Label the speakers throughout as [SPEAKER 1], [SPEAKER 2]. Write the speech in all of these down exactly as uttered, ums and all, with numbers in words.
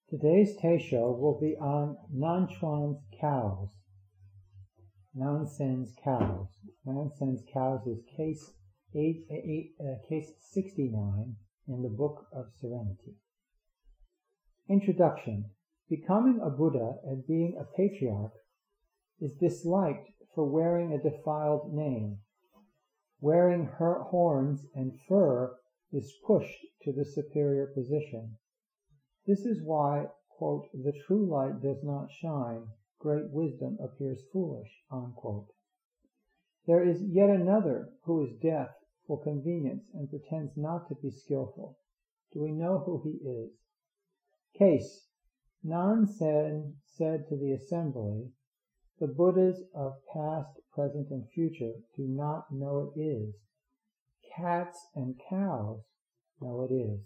[SPEAKER 1] Today's Teisho will be on Nanchuan's cows. Nansen's cows. Nansen's cows is case eight, eight, uh, case sixty-nine in the Book of Serenity. Introduction. Becoming a Buddha and being a patriarch is disliked for wearing a defiled name. Wearing her horns and fur is pushed to the superior position. This is why, quote, the true light does not shine, great wisdom appears foolish, unquote. There is yet another who is deaf for convenience and pretends not to be skillful. Do we know who he is? Case. Nansen said to the assembly, the Buddhas of past, present, and future do not know it is. Cats and cows know it is.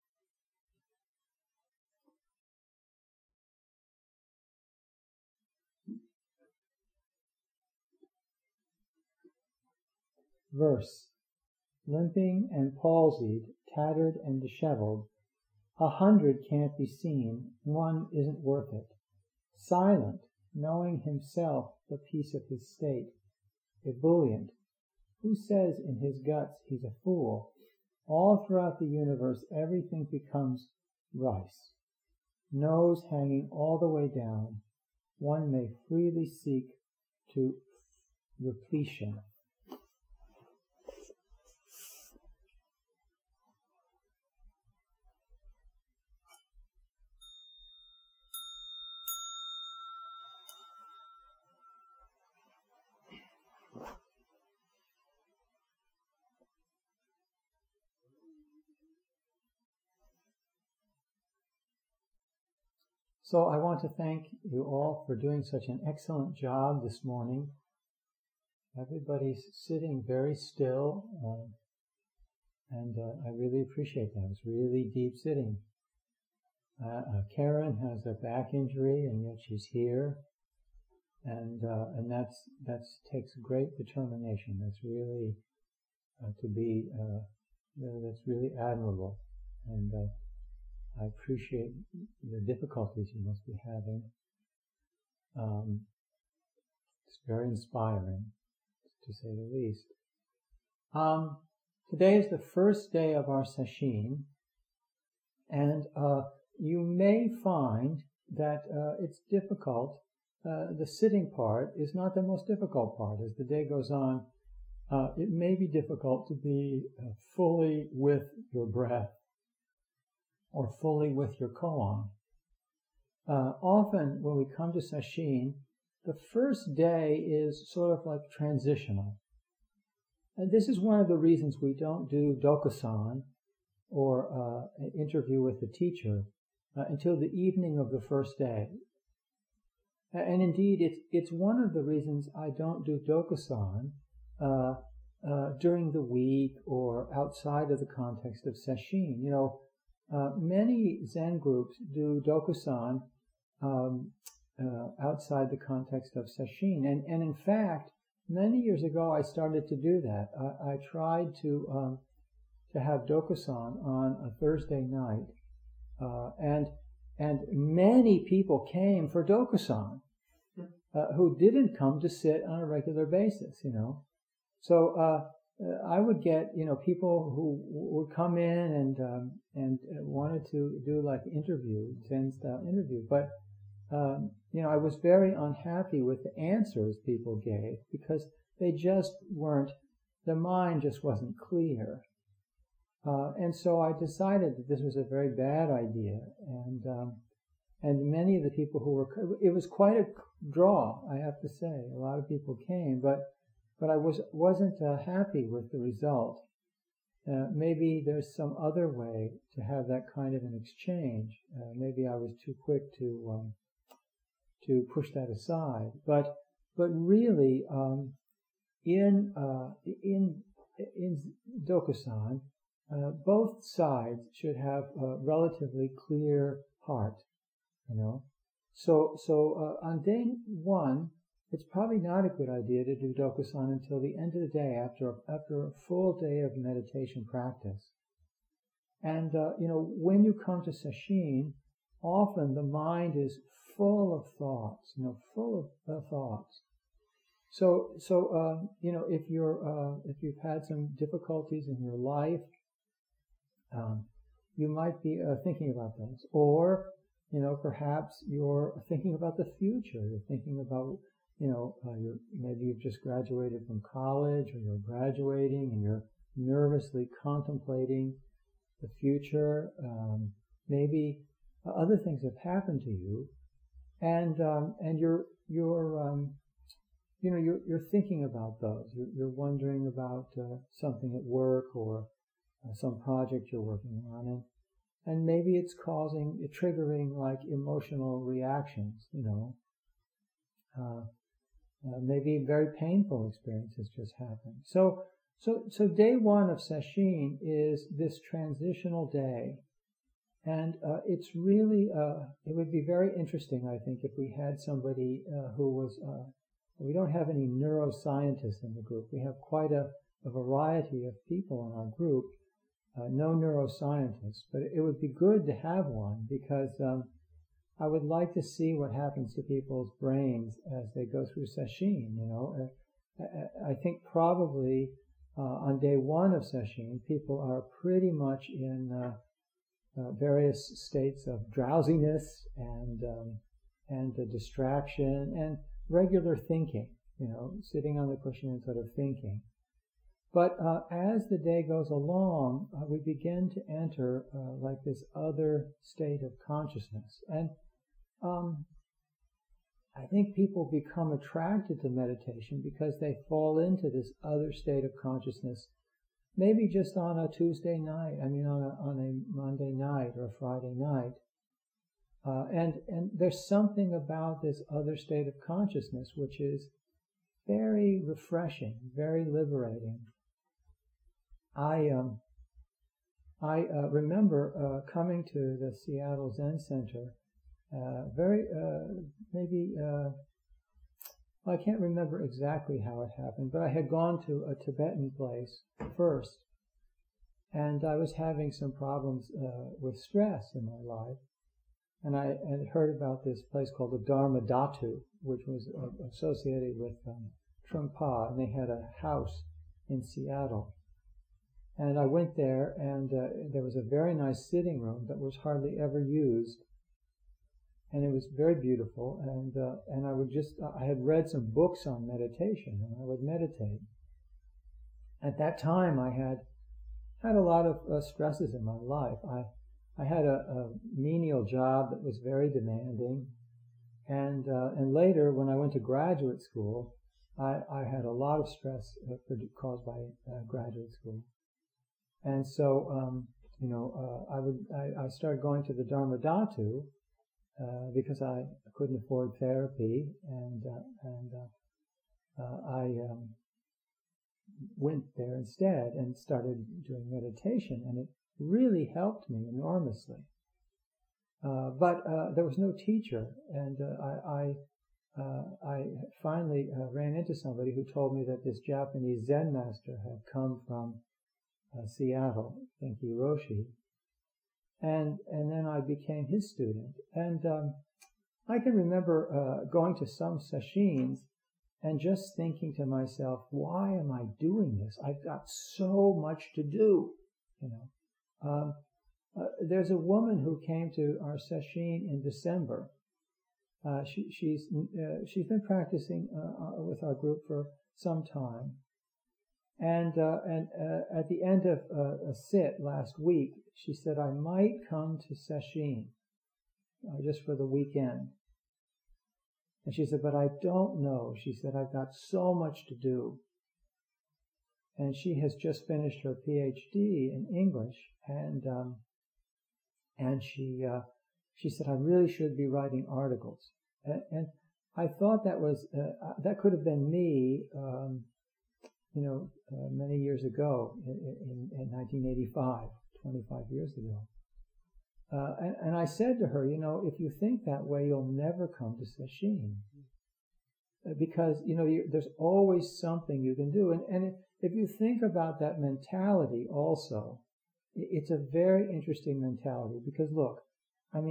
[SPEAKER 1] Verse. Limping and palsied, tattered and disheveled, a hundred can't be seen, one isn't worth it. Silent, knowing himself the peace of his state, ebullient, who says in his guts he's a fool? All throughout the universe everything becomes rice. Nose hanging all the way down, one may freely seek to repletion. So I want to thank you all for doing such an excellent job this morning. Everybody's sitting very still, uh, and uh, I really appreciate that. It's really deep sitting. Uh, uh, Karen has a back injury, and yet she's here, and uh, and that's that's takes great determination. That's really uh, to be uh, that's really admirable, and. Uh, I appreciate the difficulties you must be having. Um, it's very inspiring, to say the least. Um, today is the first day of our sesshin, and uh, you may find that uh, it's difficult. Uh, the sitting part is not the most difficult part. As the day goes on, uh, it may be difficult to be uh, fully with your breath, or fully with your koan. Uh, often when we come to sesshin, the first day is sort of like transitional. And this is one of the reasons we don't do dokusan, or uh, an interview with the teacher, uh, until the evening of the first day. And indeed, it's, it's one of the reasons I don't do dokusan uh, uh, during the week or outside of the context of sesshin. You know, Uh, many Zen groups do dokusan um, uh, outside the context of sesshin, and, and in fact, many years ago I started to do that. I, I tried to um, to have dokusan on a Thursday night, uh, and and many people came for dokusan uh, who didn't come to sit on a regular basis, you know. So. Uh, Uh, I would get, you know, people who would come in and um, and wanted to do like interview, Zen style interview, but um, you know, I was very unhappy with the answers people gave because they just weren't, the mind just wasn't clear, uh, and so I decided that this was a very bad idea, and um, and many of the people who were, it was quite a draw, I have to say. A lot of people came, but. But I was, wasn't uh, happy with the result. Uh, maybe there's some other way to have that kind of an exchange. Uh, maybe I was too quick to um, to push that aside. But but really, um, in uh, in in dokusan, uh, both sides should have a relatively clear heart. You know, so so uh, on day one. It's probably not a good idea to do dokusan until the end of the day, after after a full day of meditation practice. And uh, you know, when you come to sesshin, often the mind is full of thoughts, you know, full of uh, thoughts. So, so uh, you know, if you're uh, if you've had some difficulties in your life, um, you might be uh, thinking about those, or you know, perhaps you're thinking about the future. You're thinking about, you know, uh, you're, maybe you've just graduated from college, or you're graduating, and you're nervously contemplating the future. Um, maybe uh, other things have happened to you, and um, and you're you're um, you know you're you're thinking about those. You're, you're wondering about uh, something at work, or uh, some project you're working on, and and maybe it's causing, triggering like emotional reactions. You know, uh, uh, maybe a very painful experience has just happened. So. So, so day one of Sesshin is this transitional day, and uh, it's really, uh, it would be very interesting, I think, if we had somebody uh, who was, uh, we don't have any neuroscientists in the group. We have quite a, a variety of people in our group, uh, no neuroscientists, but it would be good to have one, because um, I would like to see what happens to people's brains as they go through Sesshin, you know. Uh, I think probably Uh, on day one of Sesshin, people are pretty much in uh, uh, various states of drowsiness and um, and uh, distraction and regular thinking, you know, sitting on the cushion and sort of thinking. But uh, as the day goes along, uh, we begin to enter uh, like this other state of consciousness. And um, I think people become attracted to meditation because they fall into this other state of consciousness, maybe just on a Tuesday night, I mean on a, on a Monday night or a Friday night. Uh, and, and there's something about this other state of consciousness which is very refreshing, very liberating. I, um, I uh, remember uh, coming to the Seattle Zen Center Uh, very, uh, maybe, uh, I can't remember exactly how it happened, but I had gone to a Tibetan place first, and I was having some problems uh, with stress in my life, and I had heard about this place called the Dharma Dhatu, which was uh, associated with um, Trungpa, and they had a house in Seattle. And I went there, and uh, there was a very nice sitting room that was hardly ever used. And it was very beautiful, and uh, and I would just, I had read some books on meditation, and I would meditate. At that time, I had had a lot of uh, stresses in my life. I I had a, a menial job that was very demanding, and uh, and later, when I went to graduate school, I, I had a lot of stress uh, caused by uh, graduate school. And so, um, you know, uh, I would I, I started going to the Dharma Dhatu, Uh, because I couldn't afford therapy, and uh, and uh, uh, I um, went there instead and started doing meditation, and it really helped me enormously. Uh, but uh, there was no teacher, and uh, I I, uh, I finally uh, ran into somebody who told me that this Japanese Zen master had come from uh, Seattle, Genki Roshi. And and then I became his student. And um, I can remember uh, going to some sesshins and just thinking to myself, why am I doing this? I've got so much to do, you know. Um, uh, there's a woman who came to our sesshin in December. Uh, she, she's uh, she's been practicing uh, with our group for some time. And uh, and uh, at the end of uh, a sit last week, she said, I might come to Sesshin uh, just for the weekend. And she said, but I don't know. She said, I've got so much to do. And she has just finished her P H D in English, and um, and she uh, she said, I really should be writing articles. And, and I thought that was uh, that could have been me. Um, you know, uh, many years ago, in, in, in nineteen eighty-five, twenty-five years ago. Uh, and, and I said to her, you know, if you think that way, you'll never come to Sesshin. Uh, because, you know, you, there's always something you can do. And, and if you think about that mentality also, it's a very interesting mentality. Because look, I mean,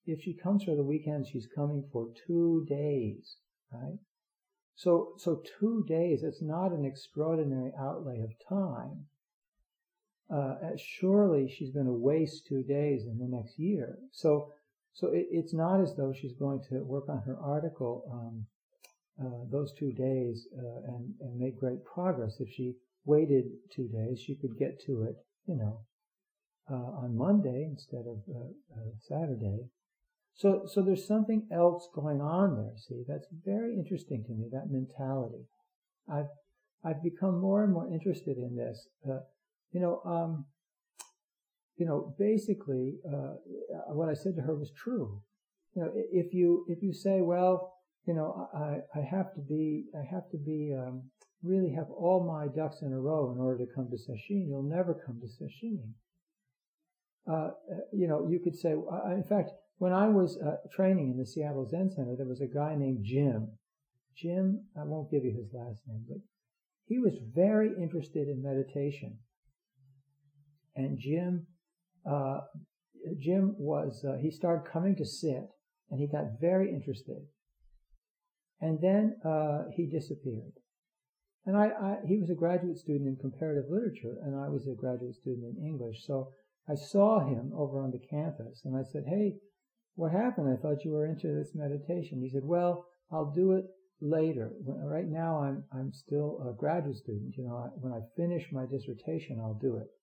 [SPEAKER 1] if she comes for the weekend, she's coming for two days, right? So, so two days, it's not an extraordinary outlay of time. Uh, surely she's going to waste two days in the next year. So, so it, it's not as though she's going to work on her article, um, uh, those two days, uh, and, and make great progress. If she waited two days, she could get to it, you know, uh, on Monday instead of uh, uh, Saturday. So, so there's something else going on there. See, that's very interesting to me, that mentality. I've, I've become more and more interested in this. Uh, you know, um, you know, basically, uh, what I said to her was true. You know, if you, if you say, well, you know, I, I have to be, I have to be, um, really have all my ducks in a row in order to come to sesshin, you'll never come to sesshin. Uh, you know, you could say, uh, in fact, when I was uh, training in the Seattle Zen Center, there was a guy named Jim. Jim, I won't give you his last name, but he was very interested in meditation. And Jim, uh, Jim was, uh, he started coming to sit, and he got very interested. And then uh, he disappeared. And I, I, he was a graduate student in comparative literature, and I was a graduate student in English. So I saw him over on the campus, and I said, hey, what happened? I thought you were into this meditation. He said, well, I'll do it later. Right now, I'm I'm still a graduate student. You know, when I finish my dissertation, I'll do it.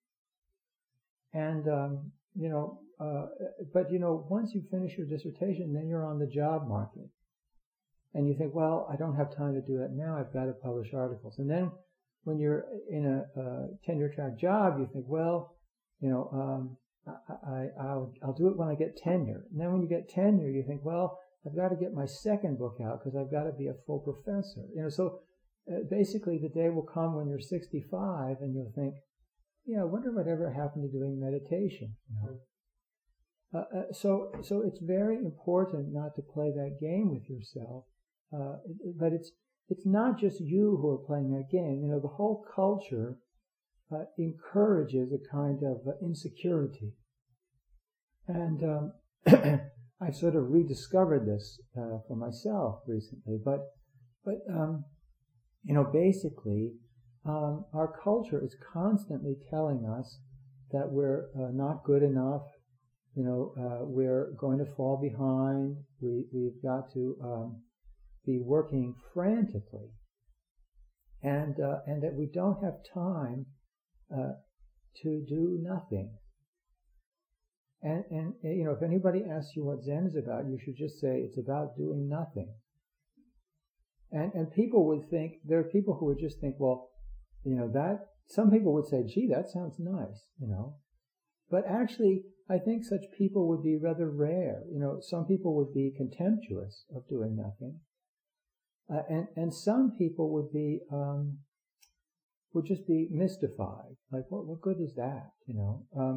[SPEAKER 1] And um, you know, uh, but you know, once you finish your dissertation, then you're on the job market, and you think, well, I don't have time to do that now. I've got to publish articles. And then when you're in a, a tenure track job, you think, well, you know, um, I, I, I'll, I'll do it when I get tenure. And then when you get tenure, you think, well, I've got to get my second book out because I've got to be a full professor. You know, so uh, basically the day will come when you're sixty-five and you'll think, yeah, I wonder whatever happened to doing meditation. You know? uh, uh, so, so it's very important not to play that game with yourself. Uh, but it's, it's not just you who are playing that game. You know, the whole culture Uh, encourages a kind of uh, insecurity. And um, I've sort of rediscovered this uh, for myself recently. But, but um, you know, basically, um, our culture is constantly telling us that we're uh, not good enough. You know, uh, we're going to fall behind. We, we've got to um, be working frantically. And, uh, and that we don't have time Uh, to do nothing. And, and, you know, if anybody asks you what Zen is about, you should just say it's about doing nothing. And, and people would think, there are people who would just think, well, you know, that, some people would say, gee, that sounds nice, you know. But actually, I think such people would be rather rare. You know, some people would be contemptuous of doing nothing. Uh, and, and some people would be, um, would just be mystified. Like, what, what good is that, you know? Um,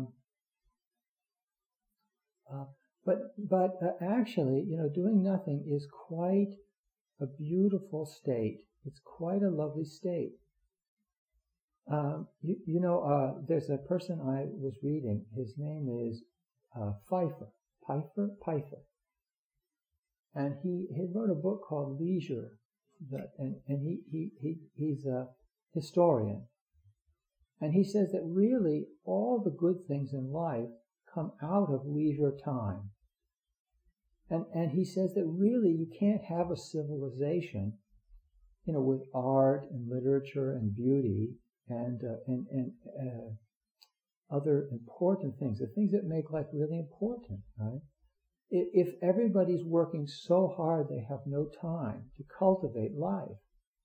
[SPEAKER 1] uh, but but uh, actually, you know, doing nothing is quite a beautiful state. It's quite a lovely state. Um, you, you know, uh, there's a person I was reading. His name is uh, Pfeiffer. Pfeiffer? Pfeiffer. And he, he wrote a book called Leisure. That, and and he, he, he he's a historian. And he says that really all the good things in life come out of leisure time. And, and he says that really you can't have a civilization, you know, with art and literature and beauty and, uh, and, and uh, other important things, the things that make life really important, right? If everybody's working so hard they have no time to cultivate life.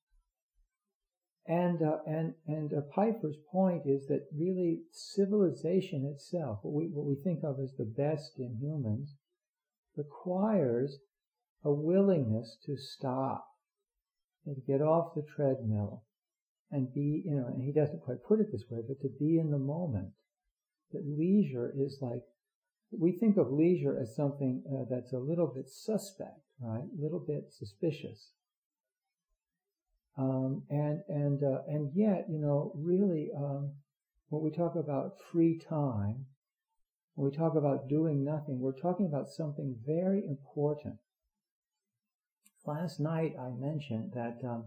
[SPEAKER 1] And uh, and and uh, Pfeiffer's point is that really civilization itself, what we what we think of as the best in humans, requires a willingness to stop, and to get off the treadmill, and be, you know. And he doesn't quite put it this way, but to be in the moment. That leisure is like, we think of leisure as something uh, that's a little bit suspect, right? A little bit suspicious. Um, and and uh, and yet, you know, really, um, when we talk about free time, when we talk about doing nothing, we're talking about something very important. Last night I mentioned that um,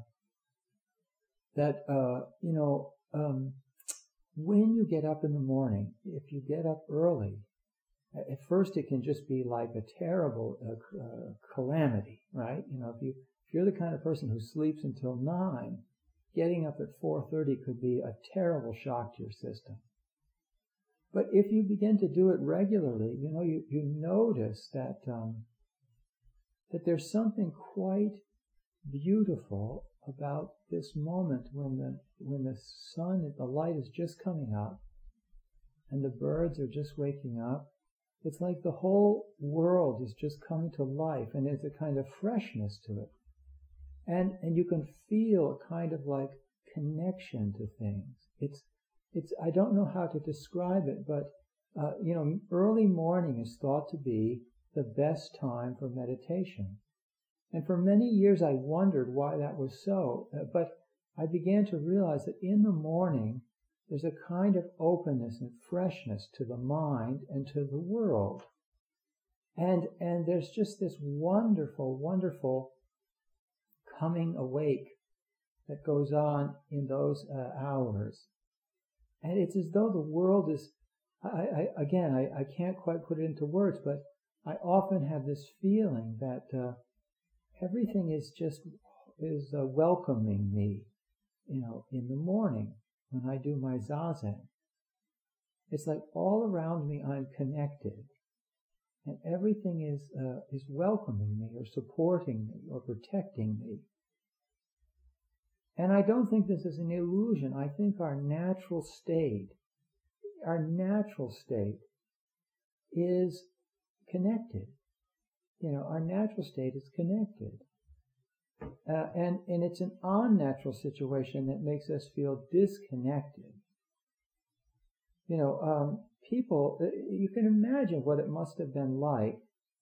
[SPEAKER 1] that uh, you know um, when you get up in the morning, if you get up early, at first it can just be like a terrible uh, uh, calamity, right? You know, if you if you're the kind of person who sleeps until nine, getting up at four thirty could be a terrible shock to your system. But if you begin to do it regularly, you know, you, you notice that um, that there's something quite beautiful about this moment when the when the sun, the light is just coming up, and the birds are just waking up. It's like the whole world is just coming to life, and there's a kind of freshness to it, and and you can feel a kind of like connection to things. It's It's, I don't know how to describe it, but, uh, you know, early morning is thought to be the best time for meditation. And for many years I wondered why that was so, uh, but I began to realize that in the morning there's a kind of openness and freshness to the mind and to the world. And, and there's just this wonderful, wonderful coming awake that goes on in those uh, hours. And it's as though the world is, I, I, again, I, I can't quite put it into words, but I often have this feeling that uh, everything is just, is uh, welcoming me, you know, in the morning when I do my zazen. It's like all around me I'm connected, and everything is, uh, is welcoming me or supporting me or protecting me. And I don't think this is an illusion. I think our natural state, our natural state is connected. You know, our natural state is connected. Uh, and, and it's an unnatural situation that makes us feel disconnected. You know, um, people, you can imagine what it must have been like,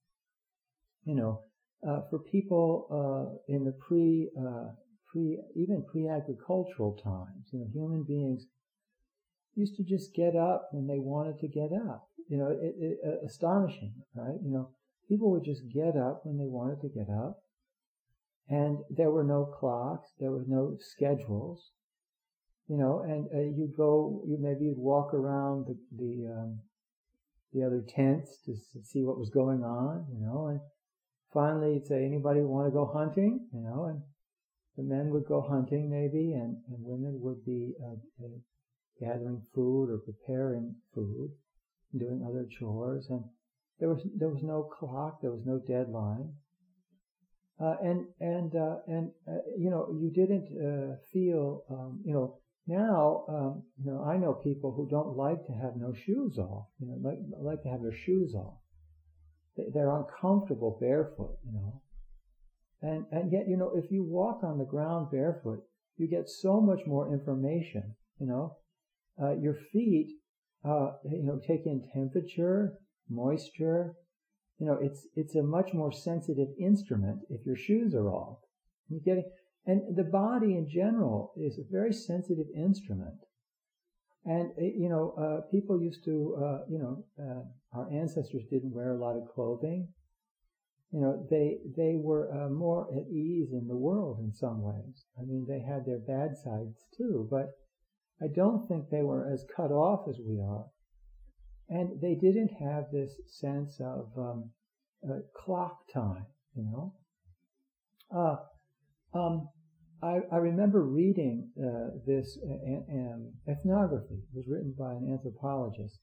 [SPEAKER 1] you know, uh, for people uh, in the pre, uh, Pre, even pre-agricultural times, you know, human beings used to just get up when they wanted to get up. You know, it, it, uh, astonishing, right? You know, people would just get up when they wanted to get up, and there were no clocks, there were no schedules, you know, and uh, you go, you maybe you'd walk around the the, um, the other tents to see what was going on, you know, and finally you'd say, anybody want to go hunting, you know, and the men would go hunting maybe, and, and women would be uh, uh, gathering food or preparing food, doing other chores, and there was there was no clock, there was no deadline, uh, and and uh, and uh, you know, you didn't uh, feel um, you know now um, you know I know people who don't like to have no shoes off, you know, like like to have their shoes off. They, they're uncomfortable barefoot, you know. And, and yet, you know, if you walk on the ground barefoot, you get so much more information, you know. Uh, your feet, uh, you know, take in temperature, moisture. You know, it's, it's a much more sensitive instrument if your shoes are off. You get it? And the body in general is a very sensitive instrument. And, you know, uh, people used to, uh, you know, uh, our ancestors didn't wear a lot of clothing. You know, they they were uh, more at ease in the world in some ways. I mean, they had their bad sides too, but I don't think they were as cut off as we are. And they didn't have this sense of um, uh, clock time, you know. Uh, um, I, I remember reading uh, this uh, um, ethnography. It was written by an anthropologist,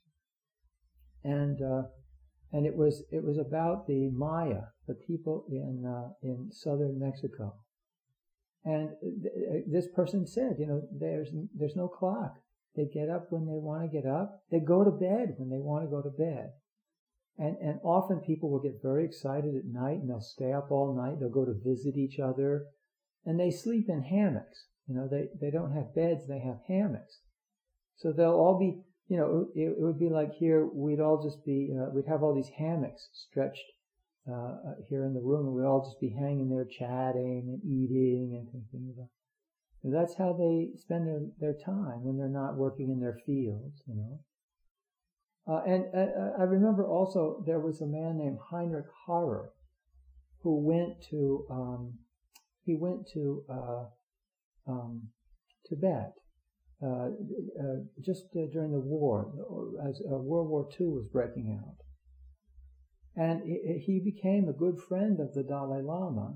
[SPEAKER 1] and uh, and it was it was about the Maya, the people in uh, in southern Mexico. And th- this person said, you know, there's there's no clock. They get up when they want to get up. They go to bed when they want to go to bed. And and often people will get very excited at night, and they'll stay up all night. They'll go to visit each other, and they sleep in hammocks. You know, they they don't have beds; they have hammocks. So they'll all be, you know, it, it would be like here. We'd all just be, uh, we'd have all these hammocks stretched uh, here in the room, and we'd all just be hanging there, chatting and eating and thinking about. And that's how they spend their, their time when they're not working in their fields, you know. Uh, and uh, I remember also there was a man named Heinrich Harrer who went to um, he went to uh, um, Tibet uh, uh, just uh, during the war, as uh, World War Two was breaking out, and he, he became a good friend of the Dalai Lama,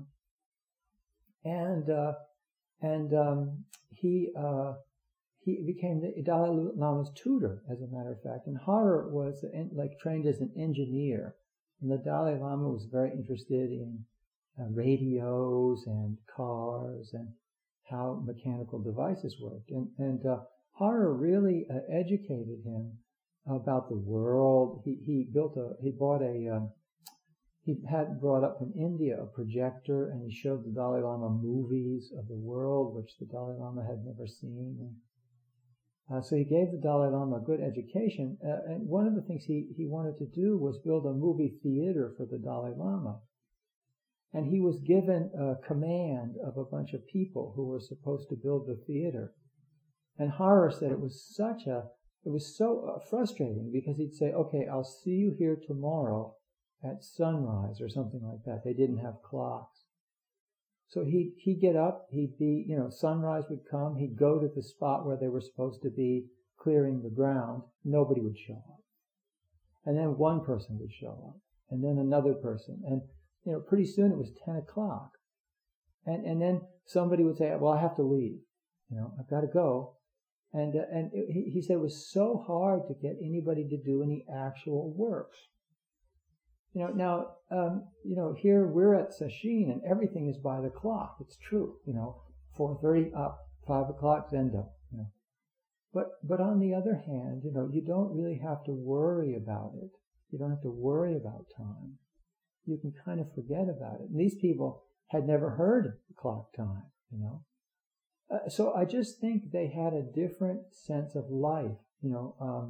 [SPEAKER 1] and uh, and um, he. Uh, He became the Dalai Lama's tutor, as a matter of fact. And Harrer was like trained as an engineer, and the Dalai Lama was very interested in uh, radios and cars and how mechanical devices worked. And, and uh, Harrer really uh, educated him about the world. He he built a he bought a um, he had brought up from India a projector, and he showed the Dalai Lama movies of the world, which the Dalai Lama had never seen. And, Uh, so he gave the Dalai Lama a good education, uh, and one of the things he, he wanted to do was build a movie theater for the Dalai Lama. And he was given a command of a bunch of people who were supposed to build the theater. And Harrer said it was such a, it was so uh, frustrating, because he'd say, okay, I'll see you here tomorrow at sunrise or something like that. They didn't have clocks. So he'd, he'd get up, he'd be, you know, sunrise would come, he'd go to the spot where they were supposed to be clearing the ground, nobody would show up. And then one person would show up, and then another person, and, you know, pretty soon it was ten o'clock. And, and then somebody would say, well, I have to leave, you know, I've got to go. And, uh, and it, he, he said it was so hard to get anybody to do any actual work. You know, now, um, you know, here we're at Sesshin and everything is by the clock. It's true, you know, four thirty up, five o'clock, Zendo, you know. But, but on the other hand, you know, you don't really have to worry about it. You don't have to worry about time. You can kind of forget about it. And these people had never heard of the clock time, you know. Uh, so I just think they had a different sense of life, you know. Um,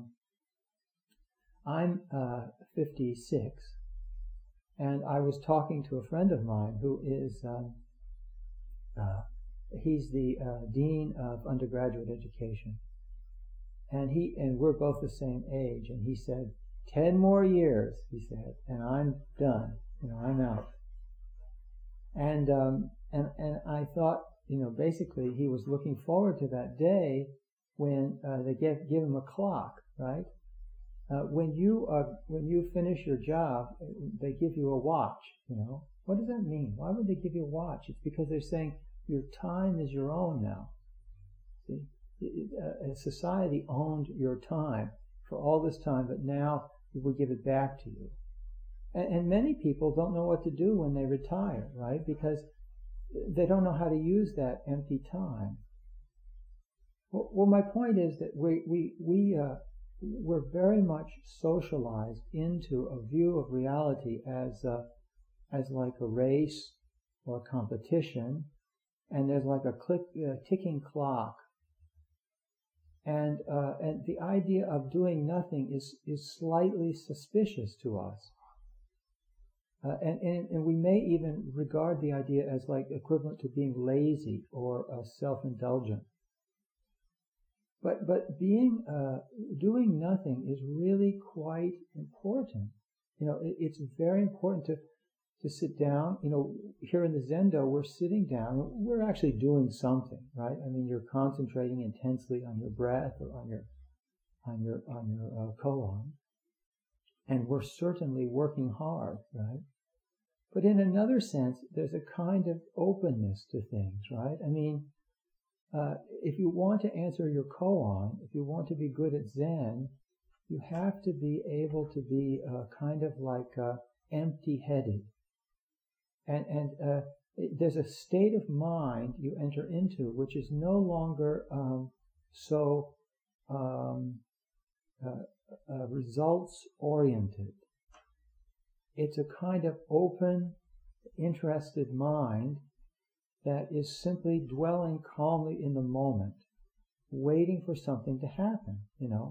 [SPEAKER 1] I'm uh, fifty-six. And I was talking to a friend of mine who is, um, uh, he's the uh, dean of undergraduate education. And he, and we're both the same age. And he said, ten more years, he said, and I'm done. You know, I'm out. And, um, and, and I thought, you know, basically he was looking forward to that day when, uh, they give, give him a clock, right? Uh, when you uh, when you finish your job, they give you a watch. You know, what does that mean? Why would they give you a watch? It's because they're saying your time is your own now. See, a society owned your time for all this time, but now we will give it back to you. And, and many people don't know what to do when they retire, right? Because they don't know how to use that empty time. Well, well my point is that we we we. Uh, we're very much socialized into a view of reality as a, as like a race or a competition, and there's like a click, uh, ticking clock, and uh, and the idea of doing nothing is is slightly suspicious to us, uh, and, and and we may even regard the idea as like equivalent to being lazy or uh, self-indulgent. But but being uh, doing nothing is really quite important. You know, it, it's very important to to sit down. You know, here in the Zendo, we're sitting down. We're actually doing something, right? I mean, you're concentrating intensely on your breath or on your on your on your uh, koan, and we're certainly working hard, right? But in another sense, there's a kind of openness to things, right? I mean. Uh, if you want to answer your koan, if you want to be good at Zen, you have to be able to be uh, kind of like uh, empty-headed. And, and uh, it, there's a state of mind you enter into which is no longer um, so um, uh, uh, results-oriented. It's a kind of open, interested mind that is simply dwelling calmly in the moment, waiting for something to happen, you know.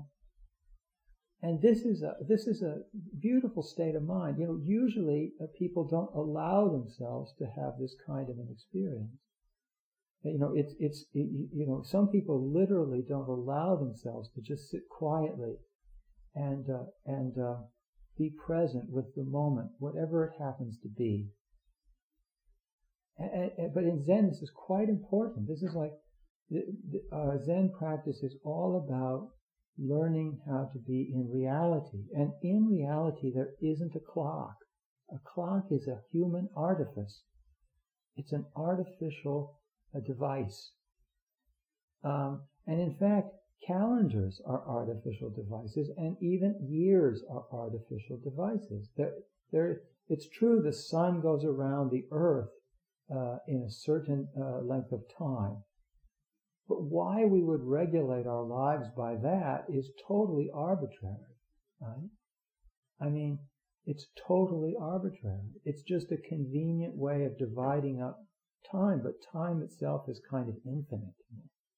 [SPEAKER 1] And this is a this is a beautiful state of mind. You know, usually uh, people don't allow themselves to have this kind of an experience. You know, it's it's it, you know, some people literally don't allow themselves to just sit quietly and uh, and uh, be present with the moment, whatever it happens to be. And, and, but in Zen, this is quite important. This is like the, the, uh, Zen practice is all about learning how to be in reality. And in reality, there isn't a clock. A clock is a human artifice. It's an artificial uh, device. Um, and in fact, calendars are artificial devices, and even years are artificial devices. They're, they're, it's true the sun goes around the earth uh, in a certain uh, length of time. But why we would regulate our lives by that is totally arbitrary, right? I mean, it's totally arbitrary. It's just a convenient way of dividing up time, but time itself is kind of infinite. You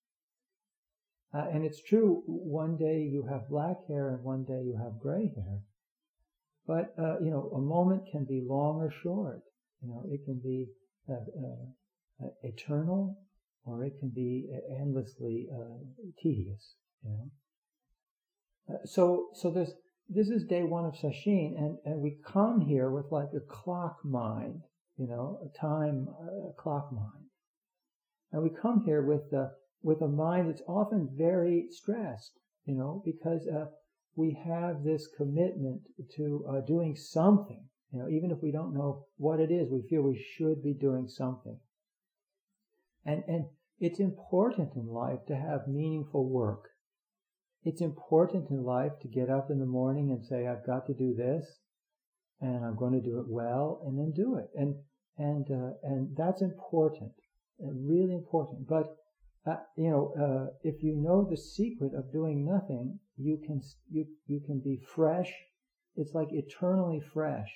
[SPEAKER 1] know? Uh, and it's true, one day you have black hair and one day you have gray hair. But, uh, you know, a moment can be long or short. You know, it can be uh, uh, eternal, or it can be endlessly uh, tedious, you know. Uh, so, so this this is day one of sesshin, and and we come here with like a clock mind, you know, a time uh, clock mind, and we come here with uh, with a mind that's often very stressed, you know, because uh, we have this commitment to uh, doing something, you know, even if we don't know what it is, we feel we should be doing something. And, and it's important in life to have meaningful work. It's important in life to get up in the morning and say, I've got to do this, and I'm going to do it well, and then do it. And, and, uh, and that's important, really important. But, uh, you know, uh, if you know the secret of doing nothing, you can, you, you can be fresh. It's like eternally fresh.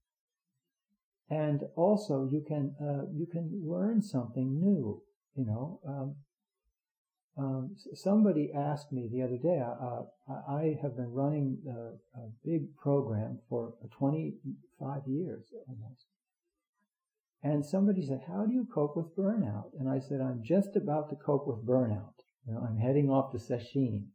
[SPEAKER 1] And also you can, uh, you can learn something new, you know. Um, um, somebody asked me the other day, uh, I have been running a, a big program for twenty-five years almost. And somebody said, how do you cope with burnout? And I said, I'm just about to cope with burnout. You know, I'm heading off to sesshin.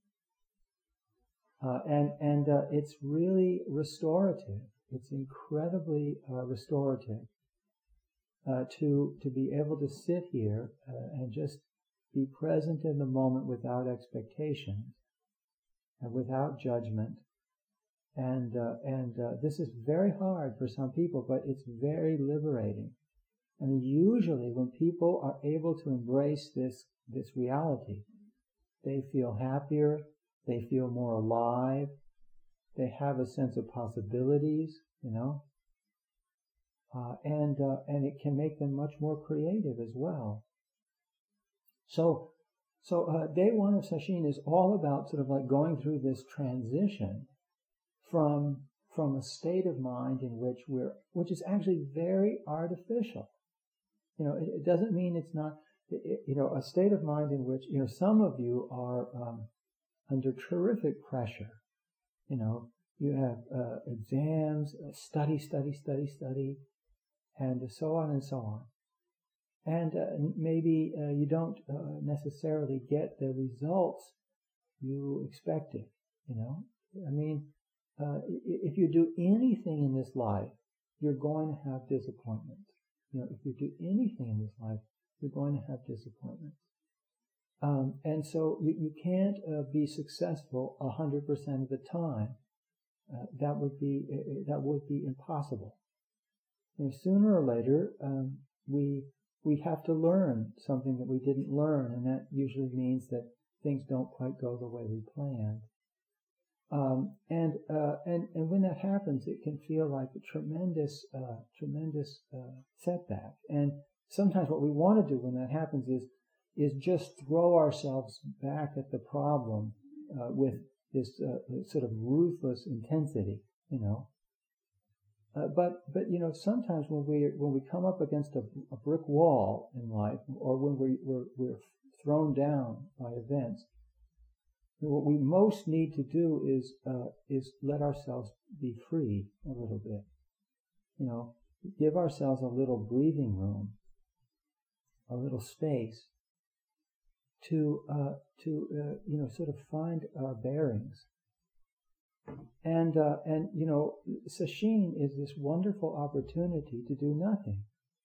[SPEAKER 1] Uh, and, and, uh, it's really restorative. It's incredibly uh, restorative uh, to to be able to sit here uh, and just be present in the moment without expectations and without judgment. And uh, and uh, this is very hard for some people, but it's very liberating. And usually, when people are able to embrace this this reality, they feel happier, they feel more alive. They have a sense of possibilities, you know, uh, and uh, and it can make them much more creative as well. So, so uh, day one of sesshin is all about sort of like going through this transition from from a state of mind in which we're, which is actually very artificial. You know, it, it doesn't mean it's not, it, you know, a state of mind in which, you know, some of you are um, under terrific pressure. You know, you have uh, exams, uh, study, study, study, study, and so on and so on. And uh, maybe uh, you don't uh, necessarily get the results you expected, you know. I mean, uh, if you do anything in this life, you're going to have disappointment. You know, if you do anything in this life, you're going to have disappointment. Um, and so you, you can't uh, be successful a hundred percent of the time. Uh, that would be uh, that would be impossible. You know, sooner or later, um, we we have to learn something that we didn't learn, and that usually means that things don't quite go the way we planned. Um, and uh, and and when that happens, it can feel like a tremendous uh, tremendous uh, setback. And sometimes what we want to do when that happens is is just throw ourselves back at the problem uh, with this uh, sort of ruthless intensity, you know. Uh, but but you know, sometimes when we when we come up against a, a brick wall in life, or when we, we're we're thrown down by events, what we most need to do is uh, is let ourselves be free a little bit. You know, give ourselves a little breathing room, a little space to uh, to uh, you know, sort of find our bearings, And, uh, and, you know, sesshin is this wonderful opportunity to do nothing.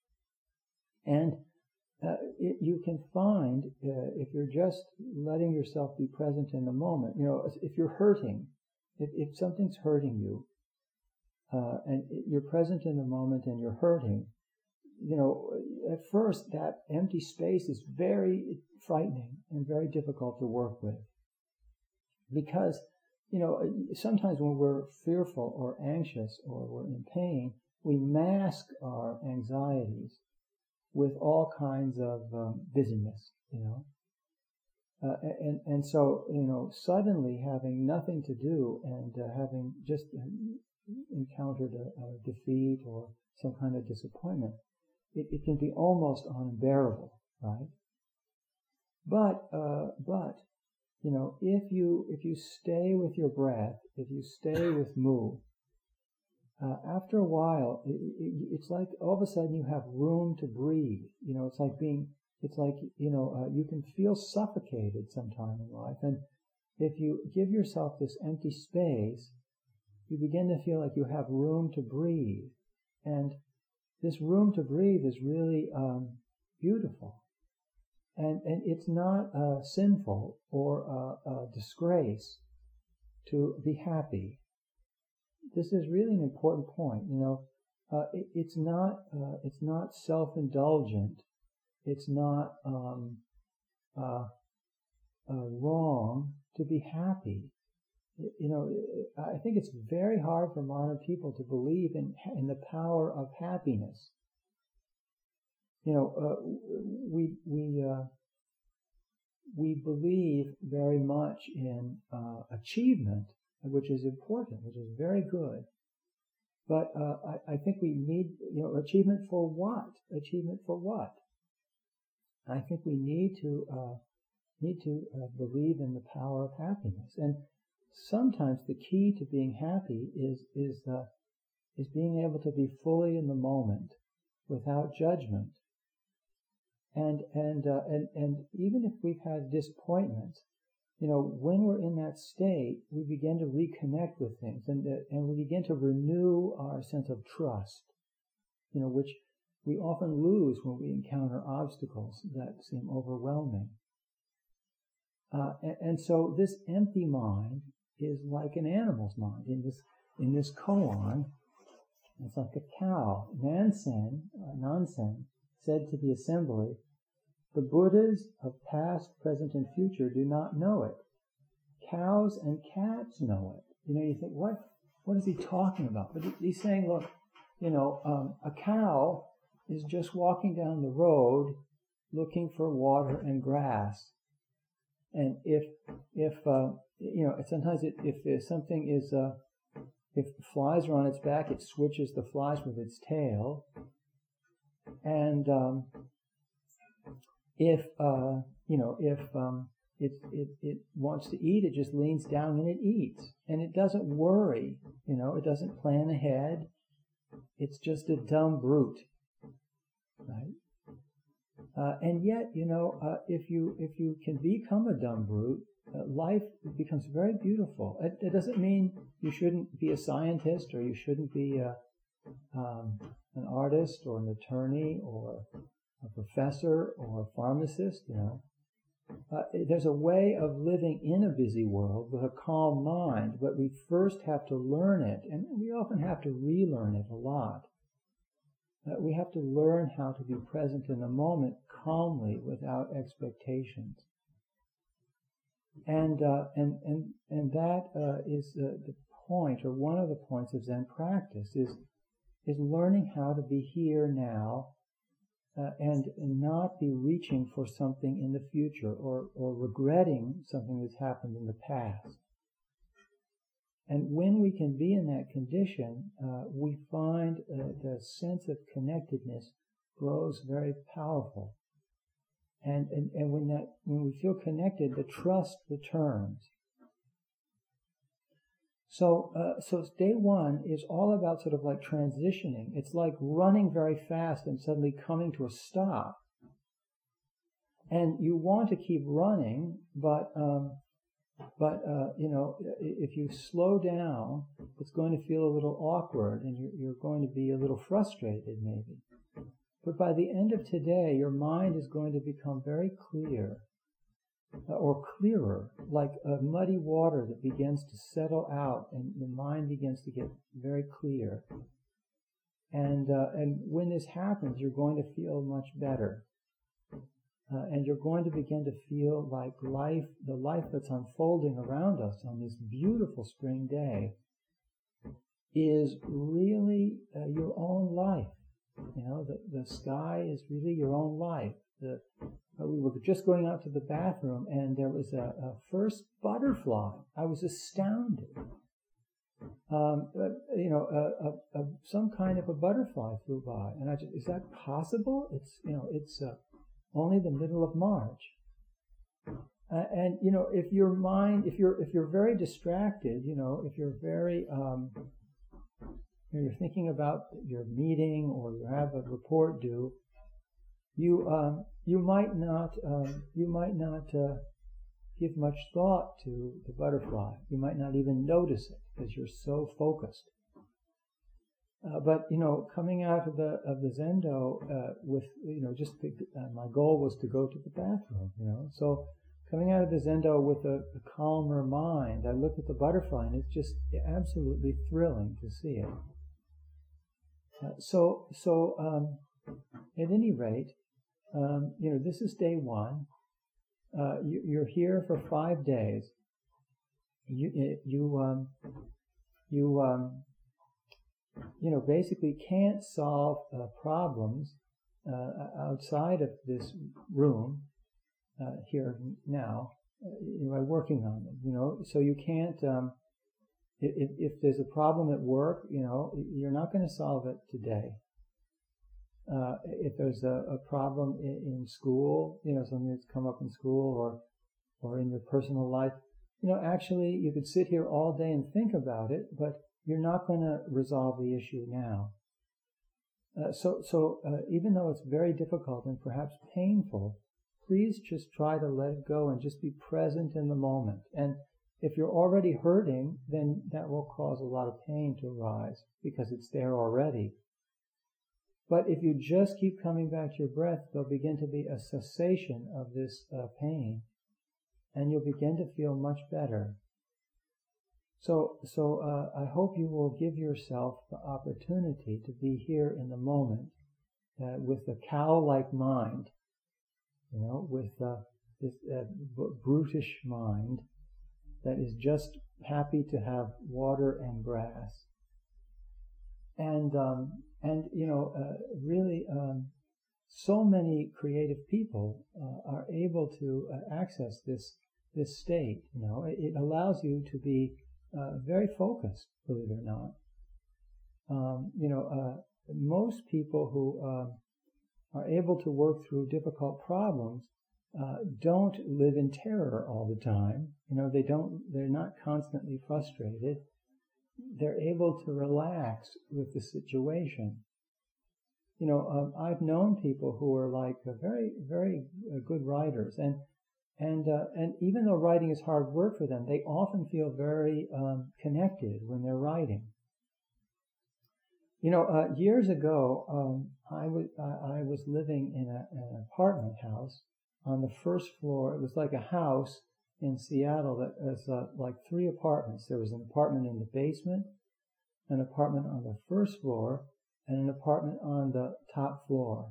[SPEAKER 1] And uh, it, you can find, uh, if you're just letting yourself be present in the moment, you know, if you're hurting, if, if something's hurting you, uh, and you're present in the moment and you're hurting, you know, at first that empty space is very frightening and very difficult to work with. Because, you know, sometimes when we're fearful or anxious or we're in pain, we mask our anxieties with all kinds of um, busyness, you know. Uh, and, and so, you know, suddenly having nothing to do and uh, having just encountered a, a defeat or some kind of disappointment, it, it can be almost unbearable, right? But, uh, but, you know, if you, if you stay with your breath, if you stay with mu, uh, after a while, it, it, it's like all of a sudden you have room to breathe. You know, it's like being, it's like, you know, uh, you can feel suffocated sometime in life. And if you give yourself this empty space, you begin to feel like you have room to breathe. And this room to breathe is really um, beautiful. And, and it's not uh, sinful or uh, a disgrace to be happy. This is really an important point. You know, uh, it, it's not uh, it's not self-indulgent. It's not um, uh, uh, wrong to be happy. You know, I think it's very hard for modern people to believe in in the power of happiness. You know, uh, we we uh, we believe very much in uh, achievement, which is important, which is very good. But uh, I, I think we need, you know, achievement for what? Achievement for what? I think we need to uh, need to uh, believe in the power of happiness. And sometimes the key to being happy is is uh, is being able to be fully in the moment, without judgment. And and uh, and and even if we've had disappointments, you know, when we're in that state, we begin to reconnect with things, and uh, and we begin to renew our sense of trust. You know, which we often lose when we encounter obstacles that seem overwhelming. Uh, and, and so this empty mind is like an animal's mind. In this in this koan, it's like a cow. Nansen, uh, Nansen said to the assembly, "The Buddhas of past, present, and future do not know it. Cows and cats know it." You know, you think, what, what is he talking about? But he's saying, look, you know, um, a cow is just walking down the road looking for water and grass. And if, if, uh, you know, sometimes it, if, if something is, uh, if flies are on its back, it switches the flies with its tail. And, um, If, uh, you know, if um, it, it it wants to eat, it just leans down and it eats. And it doesn't worry, you know, it doesn't plan ahead. It's just a dumb brute, right? Uh, and yet, you know, uh, if you if you can become a dumb brute, uh, life becomes very beautiful. It, it doesn't mean you shouldn't be a scientist or you shouldn't be a, um, an artist or an attorney or a professor or a pharmacist, you know. Uh, there's a way of living in a busy world with a calm mind, but we first have to learn it, and we often have to relearn it a lot. Uh, we have to learn how to be present in the moment calmly without expectations. And uh, and and and that uh, is uh, the point, or one of the points of Zen practice, is is learning how to be here now. Uh, and, and not be reaching for something in the future or, or regretting something that's happened in the past. And when we can be in that condition, uh, we find uh, the sense of connectedness grows very powerful. And, and, and when that, when we feel connected, the trust returns. So, uh, so day one is all about sort of like transitioning. It's like running very fast and suddenly coming to a stop. And you want to keep running, but, um, But, uh, you know, if you slow down, it's going to feel a little awkward and you're, you're going to be a little frustrated maybe. But by the end of today, your mind is going to become very clear, uh, or clearer, like a muddy water that begins to settle out and the mind begins to get very clear. And, uh, and when this happens, you're going to feel much better. Uh, and you're going to begin to feel like life, the life that's unfolding around us on this beautiful spring day, is really uh, your own life. You know, the, the sky is really your own life. The, uh, we were just going out to the bathroom and there was a, a first butterfly. I was astounded. Um, uh, you know, uh, uh, uh, some kind of a butterfly flew by, and I just, is that possible? It's, you know, it's uh, only the middle of March. Uh, and, you know, if your mind, if you're, if you're very distracted, you know, if you're very, um, you know, you're thinking about your meeting or you have a report due, you, um, you might not, um, you might not, uh, give much thought to the butterfly. You might not even notice it because you're so focused. Uh, but, you know, coming out of the, of the Zendo, uh, with, you know, just, the, uh, my goal was to go to the bathroom, you know, so coming out of the Zendo with a, a calmer mind, I look at the butterfly and it's just absolutely thrilling to see it. Uh, so, so, um, at any rate, um, you know, this is day one. Uh, you, you're here for five days. You, you, um, you, um, you know, basically can't solve uh, problems uh, outside of this room uh, here now uh, by working on them. You know, so you can't. Um, if, if there's a problem at work, you know, you're not going to solve it today. Uh, if there's a, a problem in, in school, you know, something that's come up in school or, or in your personal life, you know, actually you could sit here all day and think about it, but you're not going to resolve the issue now. Uh, so, so, uh, even though it's very difficult and perhaps painful, please just try to let it go and just be present in the moment. And if you're already hurting, then that will cause a lot of pain to arise because it's there already. But if you just keep coming back to your breath, there'll begin to be a cessation of this uh, pain, and you'll begin to feel much better. So, so uh, I hope you will give yourself the opportunity to be here in the moment uh, with the cow-like mind, you know, with uh, this uh, b- brutish mind that is just happy to have water and grass. And, um, and, you know, uh, really, um, so many creative people, uh, are able to uh, access this, this state, you know, it, it allows you to be, uh, very focused, believe it or not. Um, you know, uh, most people who, uh, are able to work through difficult problems, uh, don't live in terror all the time. You know, they don't, they're not constantly frustrated. They're able to relax with the situation. You know, um, I've known people who are like uh, very, very uh, good writers, and and uh, and even though writing is hard work for them, they often feel very um, connected when they're writing. You know, uh, years ago, um, I was I was living in a, an apartment house on the first floor. It was like a house in Seattle that was uh, like three apartments. There was an apartment in the basement, an apartment on the first floor, and an apartment on the top floor.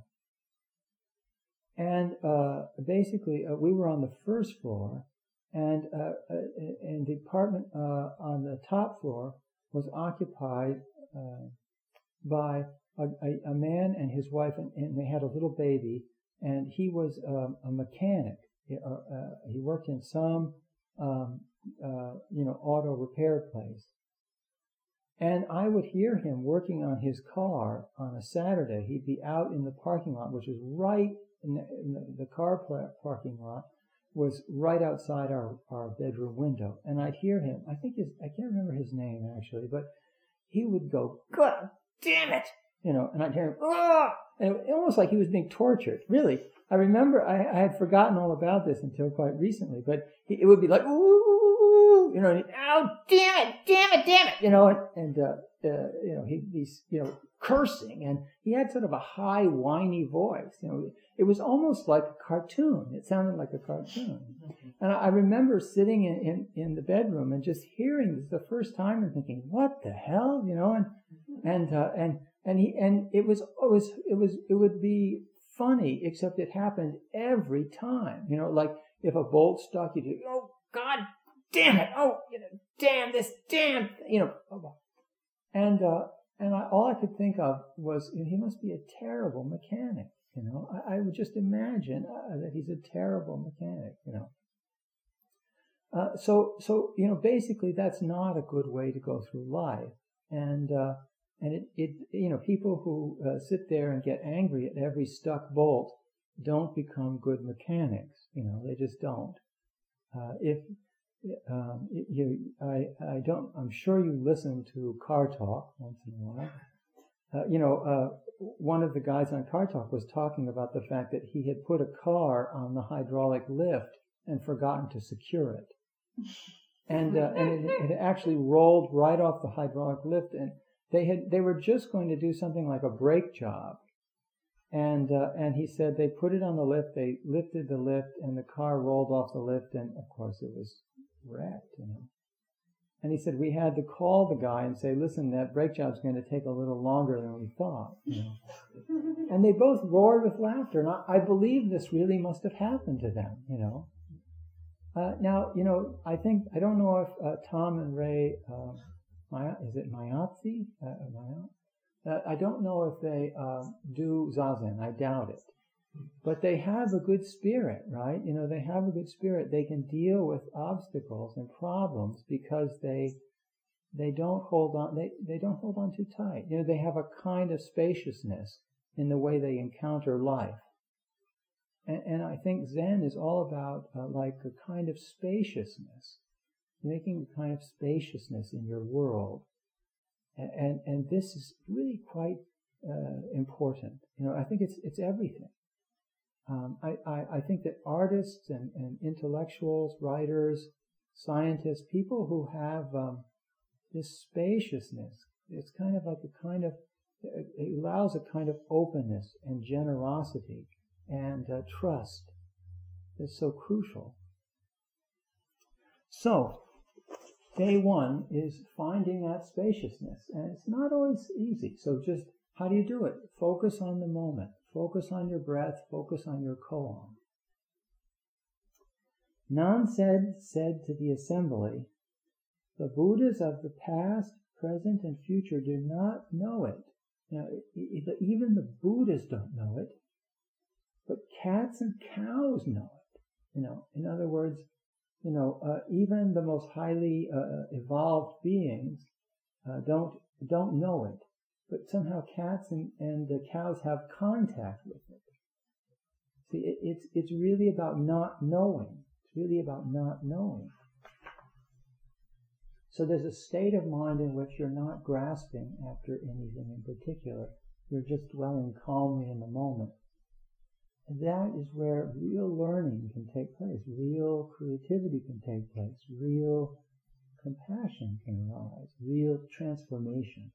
[SPEAKER 1] And uh, basically, uh, we were on the first floor, and uh, and the apartment uh, on the top floor was occupied uh, by a, a, a man and his wife, and, and they had a little baby, and he was um, a mechanic. He, uh, uh, he worked in some, um, uh, you know, auto repair place. And I would hear him working on his car on a Saturday. He'd be out in the parking lot, which was right in the, in the, the car parking lot was right outside our, our bedroom window. And I'd hear him, I think his, I can't remember his name actually, but he would go, God damn it! You know, and I'd hear him, ah! And it, almost like he was being tortured, really. I remember I, I had forgotten all about this until quite recently, but he, it would be like, ooh, you know, and he, oh, damn it, damn it, damn it, you know, and, and uh, uh, you know, he, he's, you know, cursing, and he had sort of a high, whiny voice, you know, it was almost like a cartoon. It sounded like a cartoon. And I, I remember sitting in, in, in the bedroom and just hearing this the first time and thinking, what the hell, you know, and, and, uh, and, and he, and it was, it was, it was, it would be funny, except it happened every time, you know, like if a bolt stuck, you'd do, oh, God damn it, oh, you know, damn this, damn, you know, and, uh, and I, all I could think of was, you know, he must be a terrible mechanic, you know, I, I would just imagine uh, that he's a terrible mechanic, you know. Uh, so, so, you know, basically that's not a good way to go through life. And, uh, and it, it, you know, people who uh, sit there and get angry at every stuck bolt don't become good mechanics, you know, they just don't. Uh, if, um, you, I, I don't, I'm sure you listen to Car Talk once in a while. Uh, you know, uh, one of the guys on Car Talk was talking about the fact that he had put a car on the hydraulic lift and forgotten to secure it. And, uh, and it, it actually rolled right off the hydraulic lift, and they had, they were just going to do something like a brake job. And, uh, and he said they put it on the lift, they lifted the lift, and the car rolled off the lift, and of course it was wrecked, you know. And he said we had to call the guy and say, listen, that brake job's going to take a little longer than we thought, you know. And they both roared with laughter, and I, I believe this really must have happened to them, you know. Uh, now, you know, I think, I don't know if uh, Tom and Ray, uh, Maya, is it Mayatsi? Uh, Maya? Uh, I don't know if they uh, do Zazen. I doubt it. But they have a good spirit, right? You know, they have a good spirit. They can deal with obstacles and problems because they they don't hold on. They they don't hold on too tight. You know, they have a kind of spaciousness in the way they encounter life. And, and I think Zen is all about uh, like a kind of spaciousness, making a kind of spaciousness in your world. And, and, and this is really quite uh, important. You know, I think it's it's everything. Um, I, I, I think that artists and, and intellectuals, writers, scientists, people who have um, this spaciousness, it's kind of like a kind of, it allows a kind of openness and generosity and uh, trust that's so crucial. So, day one is finding that spaciousness, and it's not always easy. So just, how do you do it? Focus on the moment. Focus on your breath. Focus on your koan. Nansen said to the assembly, the Buddhas of the past, present, and future do not know it. Now, even the Buddhas don't know it, but cats and cows know it. You know, in other words, you know, uh, even the most highly uh, evolved beings uh, don't don't know it. But somehow cats and, and the cows have contact with it. See, it, it's, it's really about not knowing. It's really about not knowing. So there's a state of mind in which you're not grasping after anything in particular. You're just dwelling calmly in the moment. And that is where real learning can take place. Real creativity can take place. Real compassion can arise. Real transformation.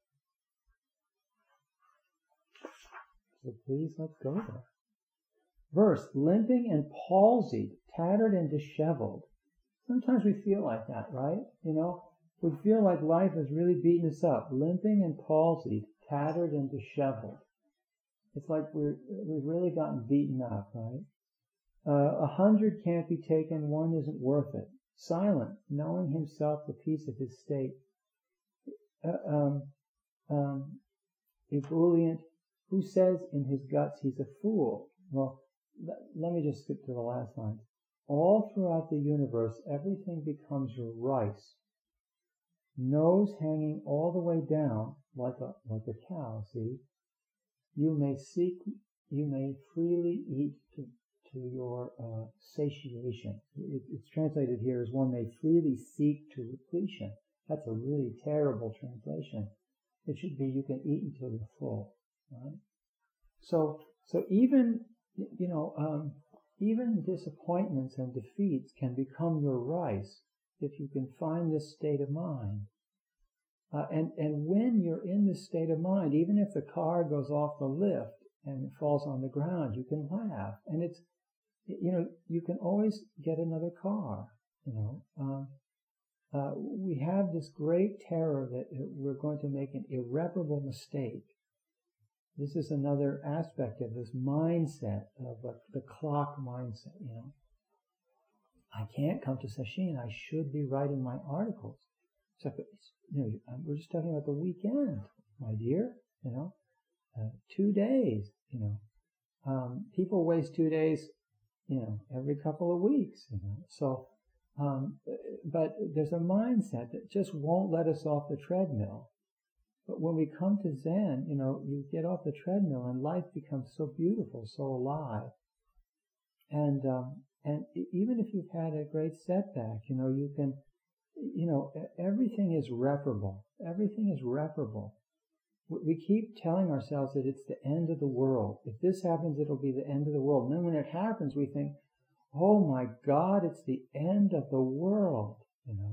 [SPEAKER 1] So please, let's go there. Verse, limping and palsied, tattered and disheveled. Sometimes we feel like that, right? You know, we feel like life has really beaten us up. Limping and palsied, tattered and disheveled. It's like we're, we've really gotten beaten up, right? Uh, a hundred can't be taken, one isn't worth it. Silent, knowing himself the peace of his state. Uh, um, um, ebullient, who says in his guts he's a fool? Well, th- let me just skip to the last line. All throughout the universe, everything becomes your rice. Nose hanging all the way down, like a like a cow, see? You may seek, you may freely eat to, to your uh, satiation. It, it's translated here as one may freely seek to repletion. That's a really terrible translation. It should be you can eat until you're full. Right? So, so even, you know, um, even disappointments and defeats can become your rice if you can find this state of mind. Uh, and, and when you're in this state of mind, even if the car goes off the lift and it falls on the ground, you can laugh. And it's, you know, you can always get another car, you know. Um, uh, we have this great terror that we're going to make an irreparable mistake. This is another aspect of this mindset, of uh, the clock mindset, you know. I can't come to sesshin. I should be writing my articles. So, you know, we're just talking about the weekend, my dear, you know, uh, two days, you know. Um, people waste two days, you know, every couple of weeks, you know. So, um, but there's a mindset that just won't let us off the treadmill. But when we come to Zen, you know, you get off the treadmill and life becomes so beautiful, so alive. And, um, and even if you've had a great setback, you know, you can, you know, everything is reparable. Everything is reparable. We keep telling ourselves that it's the end of the world. If this happens, it'll be the end of the world. And then when it happens, we think, oh my God, it's the end of the world, you know.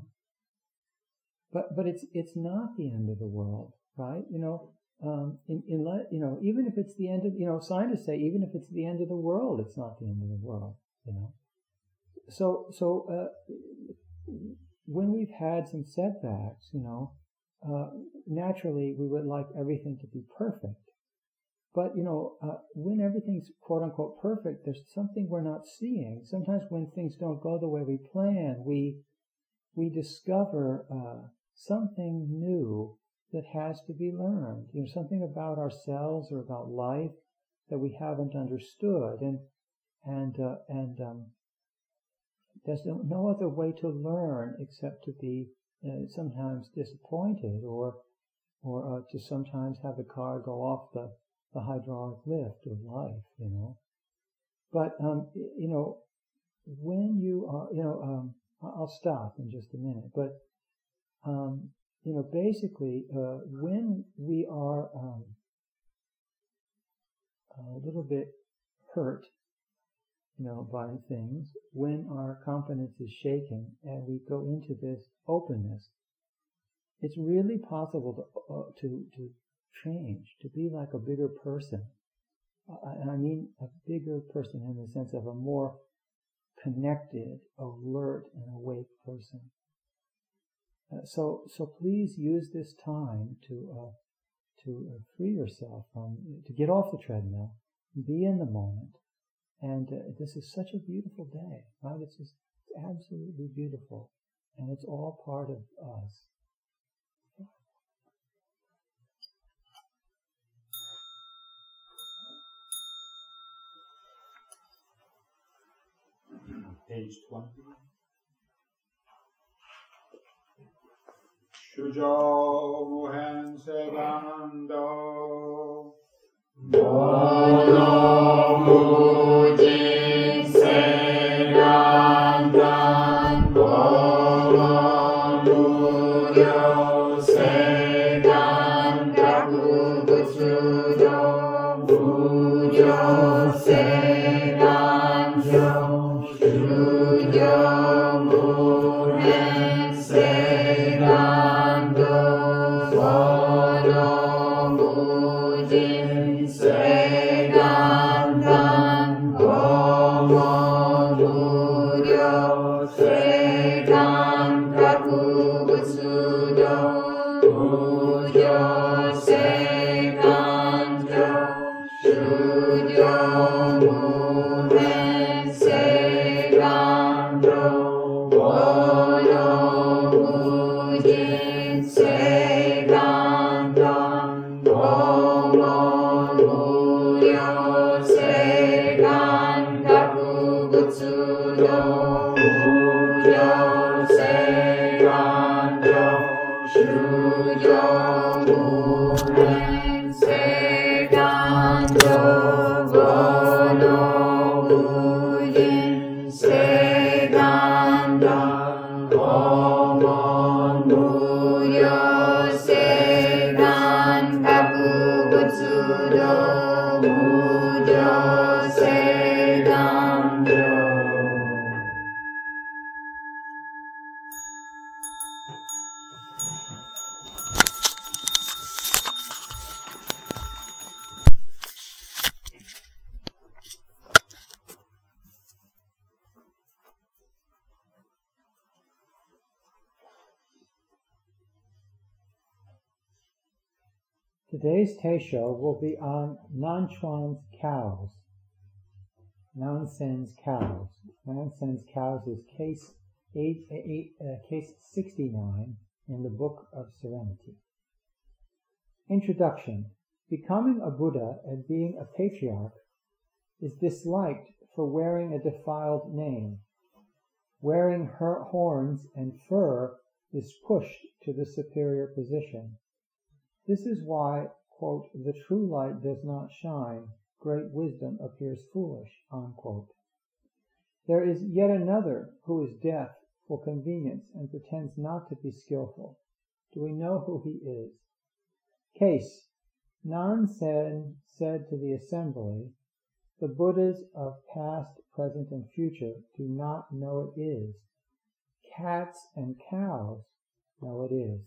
[SPEAKER 1] But, but it's, it's not the end of the world, right? You know, um, in, in, you know, even if it's the end of, you know, scientists say, even if it's the end of the world, it's not the end of the world, you know. So, so, uh, when we've had some setbacks, you know, uh, naturally we would like everything to be perfect. But, you know, uh, when everything's quote unquote perfect, there's something we're not seeing. Sometimes when things don't go the way we plan, we, we discover, uh, something new that has to be learned. You know, something about ourselves or about life that we haven't understood. And, and, uh, and, um, there's no, no other way to learn except to be uh, sometimes disappointed, or or uh, to sometimes have the car go off the, the hydraulic lift of life, you know. But, um, you know, when you are, you know, um, I'll stop in just a minute, but, um, you know, basically, uh, when we are um, a little bit hurt, you know, by things, when our confidence is shaken and we go into this openness, it's really possible to uh, to to change, to be like a bigger person. Uh, and I mean a bigger person in the sense of a more connected, alert, and awake person. Uh, so, so please use this time to uh, to uh, free yourself from, to get off the treadmill, be in the moment. And uh, this is such a beautiful day, right? It's just it's absolutely beautiful. And it's all part of us.
[SPEAKER 2] Page twenty. Shujo Muhen Sedando Mono Mujin Sedandan Mono Muryo Sedan Gaku Butsudo Muryo Sedan Yo Shujo Muhen Sedando Mono Mujin Sedandan Gomo Muryo Sedan Gaku Butsudo Muryo Sedan Yo Shujo Muhen Sedando Mono Mujin Sedandan Gomo Muryo Sedan Gaku Butsudo Muryo Sedan Yo Shujo Muhen Sedando Gono Mujin Sedandan Gomo Muryo Sedan Gaku Butsudo Muryo Sedan Yo.
[SPEAKER 1] Today's Teisho will be on Nanchuan's cows. Nansen's cows. Nansen's cows is case eight, eight, uh, case sixty-nine in the Book of Serenity. Introduction. Becoming a Buddha and being a patriarch is disliked for wearing a defiled name. Wearing her horns and fur is pushed to the superior position. This is why, quote, the true light does not shine, great wisdom appears foolish, unquote. There is yet another who is deaf for convenience and pretends not to be skillful. Do we know who he is? Case. Nansen said to the assembly, the Buddhas of past, present, and future do not know it is. Cats and cows know it is.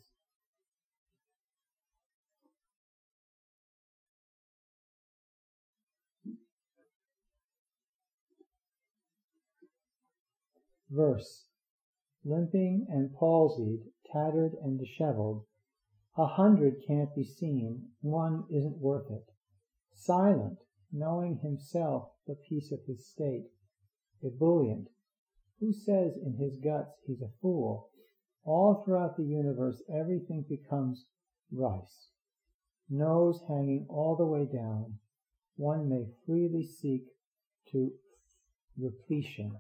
[SPEAKER 1] Verse. Limping and palsied, tattered and disheveled, a hundred can't be seen, one isn't worth it. Silent, knowing himself the peace of his state, ebullient, who says in his guts he's a fool? All throughout the universe everything becomes rice. Nose hanging all the way down, one may freely seek to repletion.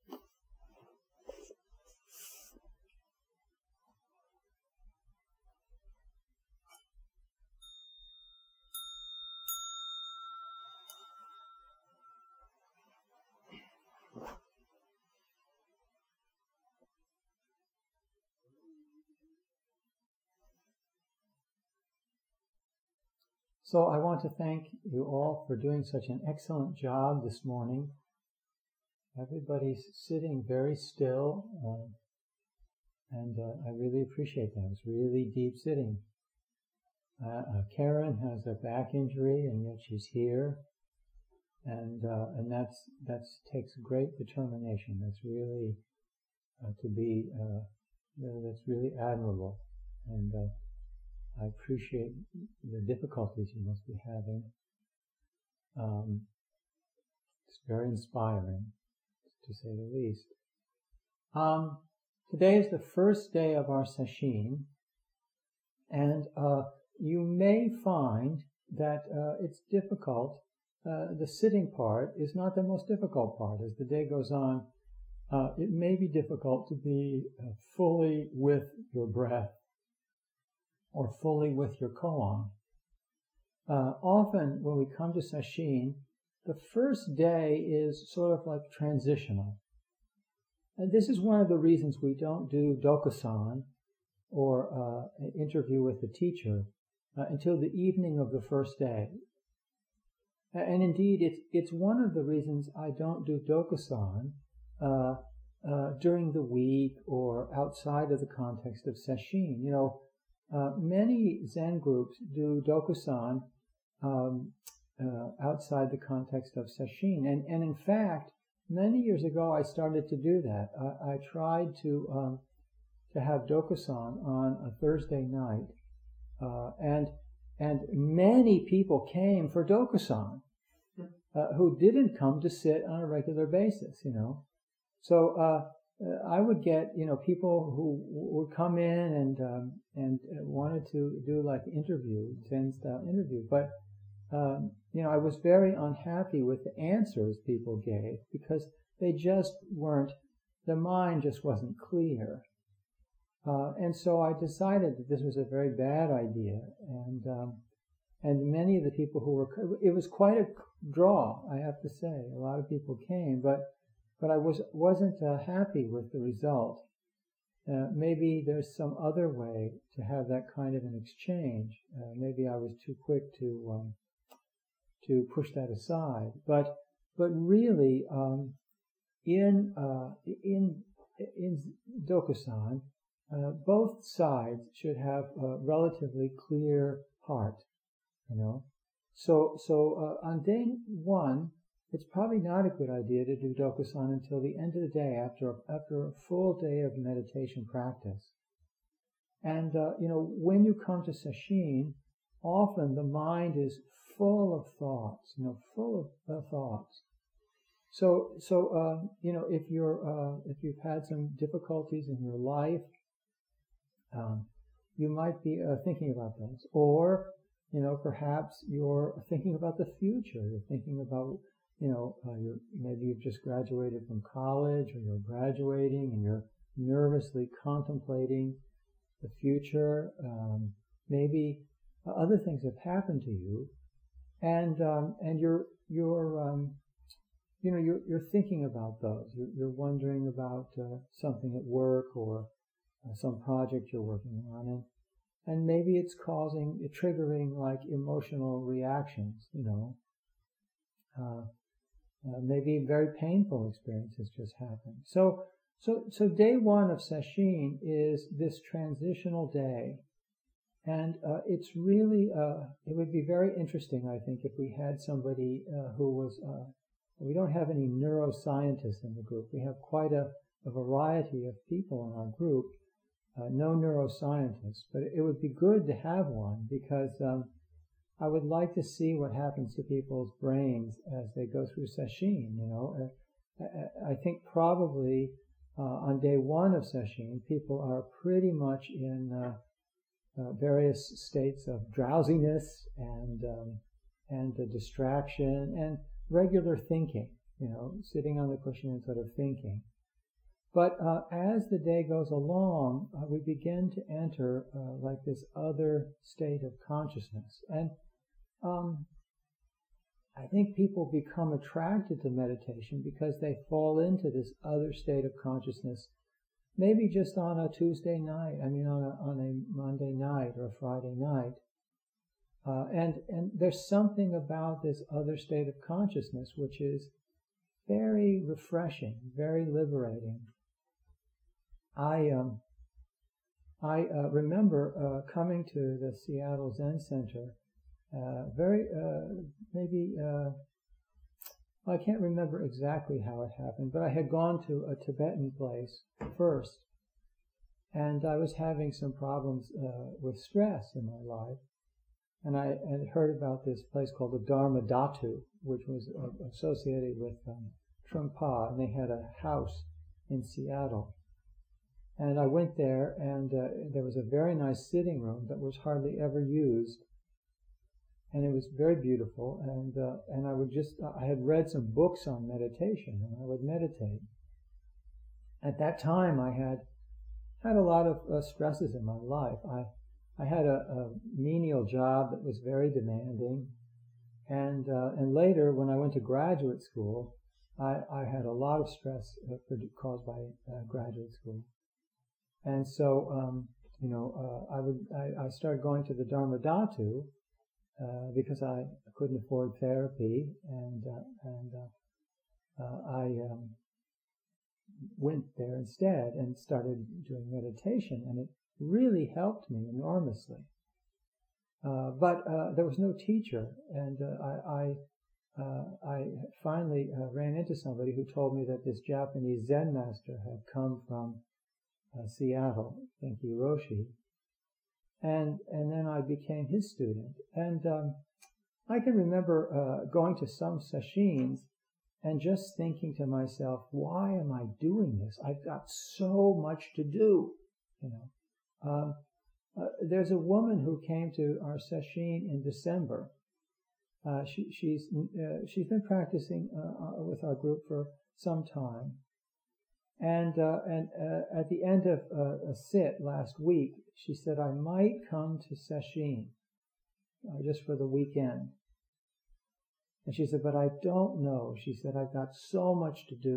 [SPEAKER 1] So I want to thank you all for doing such an excellent job this morning. Everybody's sitting very still, uh, and uh, I really appreciate that. It's really deep sitting. Uh, uh, Karen has a back injury, and yet she's here, and uh, and that's that's takes great determination. That's really uh, to be uh, that's really admirable, and. Uh, I appreciate the difficulties you must be having. Um, it's very inspiring, to say the least. Um, today is the first day of our sesshin, and uh, you may find that uh, it's difficult. Uh, the sitting part is not the most difficult part. As the day goes on, uh, it may be difficult to be uh, fully with your breath, or fully with your koan. Uh, often when we come to sesshin, the first day is sort of like transitional. And this is one of the reasons we don't do dokusan, or uh, an interview with the teacher, uh, until the evening of the first day. And indeed, it's, it's one of the reasons I don't do dokusan uh, uh, during the week or outside of the context of sesshin. You know, Uh, many Zen groups do dokusan um, uh, outside the context of sesshin, and, and in fact, many years ago I started to do that. I, I tried to um, to have dokusan on a Thursday night, uh, and and many people came for dokusan uh, who didn't come to sit on a regular basis. You know, so. Uh, Uh, I would get, you know, people who would come in and um, and wanted to do like interview, Zen-style interview, but um, you know, I was very unhappy with the answers people gave because they just weren't, the mind just wasn't clear, uh, and so I decided that this was a very bad idea, and um, and many of the people who were, it was quite a draw, I have to say. A lot of people came, but. But I was, wasn't uh, happy with the result. Uh, maybe there's some other way to have that kind of an exchange. Uh, maybe I was too quick to um, to push that aside. But but really, um, in uh, in in dokusan, uh, both sides should have a relatively clear heart. You know, so so uh, on day one. It's probably not a good idea to do dokusan until the end of the day, after after a full day of meditation practice. And uh, you know, when you come to sesshin, often the mind is full of thoughts, you know, full of uh, thoughts. So, so uh, you know, if you're uh, if you've had some difficulties in your life, um, you might be uh, thinking about those, or you know, perhaps you're thinking about the future. You're thinking about, you know, uh, you're, maybe you've just graduated from college, or you're graduating, and you're nervously contemplating the future. Um, maybe uh, other things have happened to you, and um, and you're you're um, you know you're you're thinking about those. You're, you're wondering about uh, something at work, or uh, some project you're working on, and and maybe it's causing, triggering like emotional reactions. You know, uh, uh, maybe very painful experiences just happened. So. So, so day one of Sesshin is this transitional day, and uh, it's really, uh, it would be very interesting, I think, if we had somebody uh, who was, uh, we don't have any neuroscientists in the group. We have quite a, a variety of people in our group, uh, no neuroscientists, but it would be good to have one, because um, I would like to see what happens to people's brains as they go through Sesshin, you know. Uh, I, I think probably Uh, on day one of Sesshin, people are pretty much in uh, uh, various states of drowsiness and um, and uh, distraction and regular thinking, you know, sitting on the cushion and sort of thinking. But uh, as the day goes along, uh, we begin to enter uh, like this other state of consciousness. And um, I think people become attracted to meditation because they fall into this other state of consciousness, maybe just on a Tuesday night, I mean on a, on a Monday night or a Friday night. Uh, and, and there's something about this other state of consciousness which is very refreshing, very liberating. I, um, I uh, remember uh, coming to the Seattle Zen Center Uh, very, uh, maybe, uh, I can't remember exactly how it happened, but I had gone to a Tibetan place first, and I was having some problems uh, with stress in my life, and I had heard about this place called the Dharma Dhatu, which was uh, associated with um, Trungpa, and they had a house in Seattle. And I went there, and uh, there was a very nice sitting room that was hardly ever used. And it was very beautiful, and uh, and I would just, I had read some books on meditation, and I would meditate. At that time, I had had a lot of uh, stresses in my life. I I had a, a menial job that was very demanding, and uh, and later, when I went to graduate school, I, I had a lot of stress uh, caused by uh, graduate school. And so, um, you know, uh, I would I, I started going to the Dharma Dhatu, Uh, because I couldn't afford therapy, and uh, and uh, uh, I um, went there instead and started doing meditation, and it really helped me enormously. Uh, but uh, there was no teacher, and uh, I I, uh, I finally uh, ran into somebody who told me that this Japanese Zen master had come from uh, Seattle, Genki Roshi. And and then I became his student. And um, I can remember uh, going to some sesshins and just thinking to myself, why am I doing this? I've got so much to do. You know, um, uh, there's a woman who came to our sesshin in December. Uh, she, she's uh, she's been practicing uh, with our group for some time. And uh, and uh, at the end of uh, a sit last week, she said, I might come to Sesshin uh, just for the weekend. And she said, but I don't know. She said, I've got so much to do.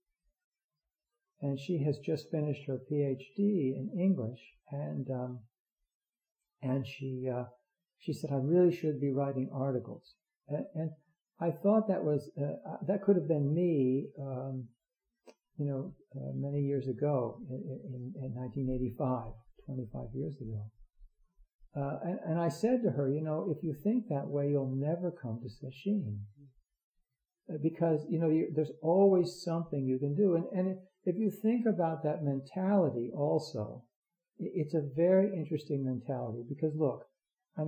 [SPEAKER 1] And she has just finished her P H D in English, and um, and she uh, she said, I really should be writing articles. And, and I thought that was uh, that could have been me. Um, you know, uh, many years ago, in, in, in nineteen eighty-five, twenty-five years ago. Uh, and, and I said to her, you know, if you think that way, you'll never come to Sesshin. Uh, because, you know, you, there's always something you can do. And, and if, if you think about that mentality also, it, it's a very interesting mentality. Because look, I mean,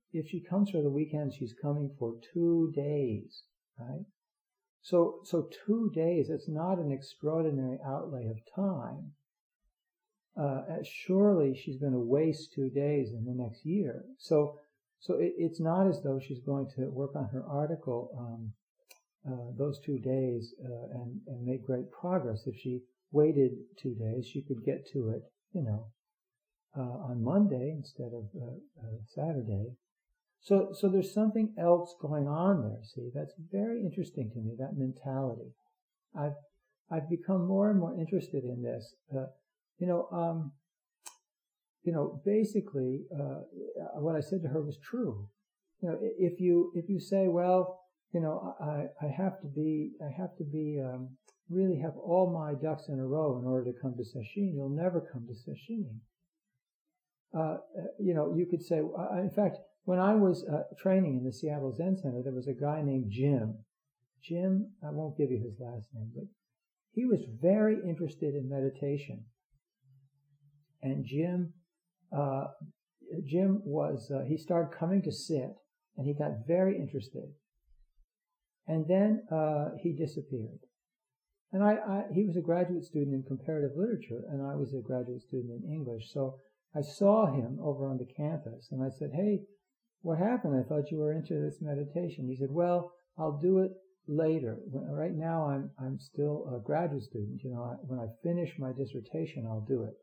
[SPEAKER 1] if she comes for the weekend, she's coming for two days, right? So, so two days, it's not an extraordinary outlay of time. Uh, surely she's going to waste two days in the next year. So, so it, it's not as though she's going to work on her article um, uh, those two days uh, and, and make great progress. If she waited two days, she could get to it, you know, uh, on Monday instead of uh, uh, Saturday. So, so there's something else going on there. See, that's very interesting to me. That mentality. I've, I've become more and more interested in this. Uh, you know, um, you know, basically, uh, what I said to her was true. You know, if you if you say, well, you know, I, I have to be, I have to be, um, really have all my ducks in a row in order to come to sesshin, you'll never come to sesshin. Uh, you know, you could say, uh, in fact, when I was uh, training in the Seattle Zen Center, there was a guy named Jim. Jim, I won't give you his last name, but he was very interested in meditation. And Jim, uh, Jim was, uh, he started coming to sit, and he got very interested. And then uh, he disappeared. And I, I, he was a graduate student in comparative literature, and I was a graduate student in English. So I saw him over on the campus, and I said, hey, what happened? I thought you were into this meditation. He said, well, I'll do it later. Right now I'm I'm still a graduate student. You know, when I finish my dissertation, I'll do it.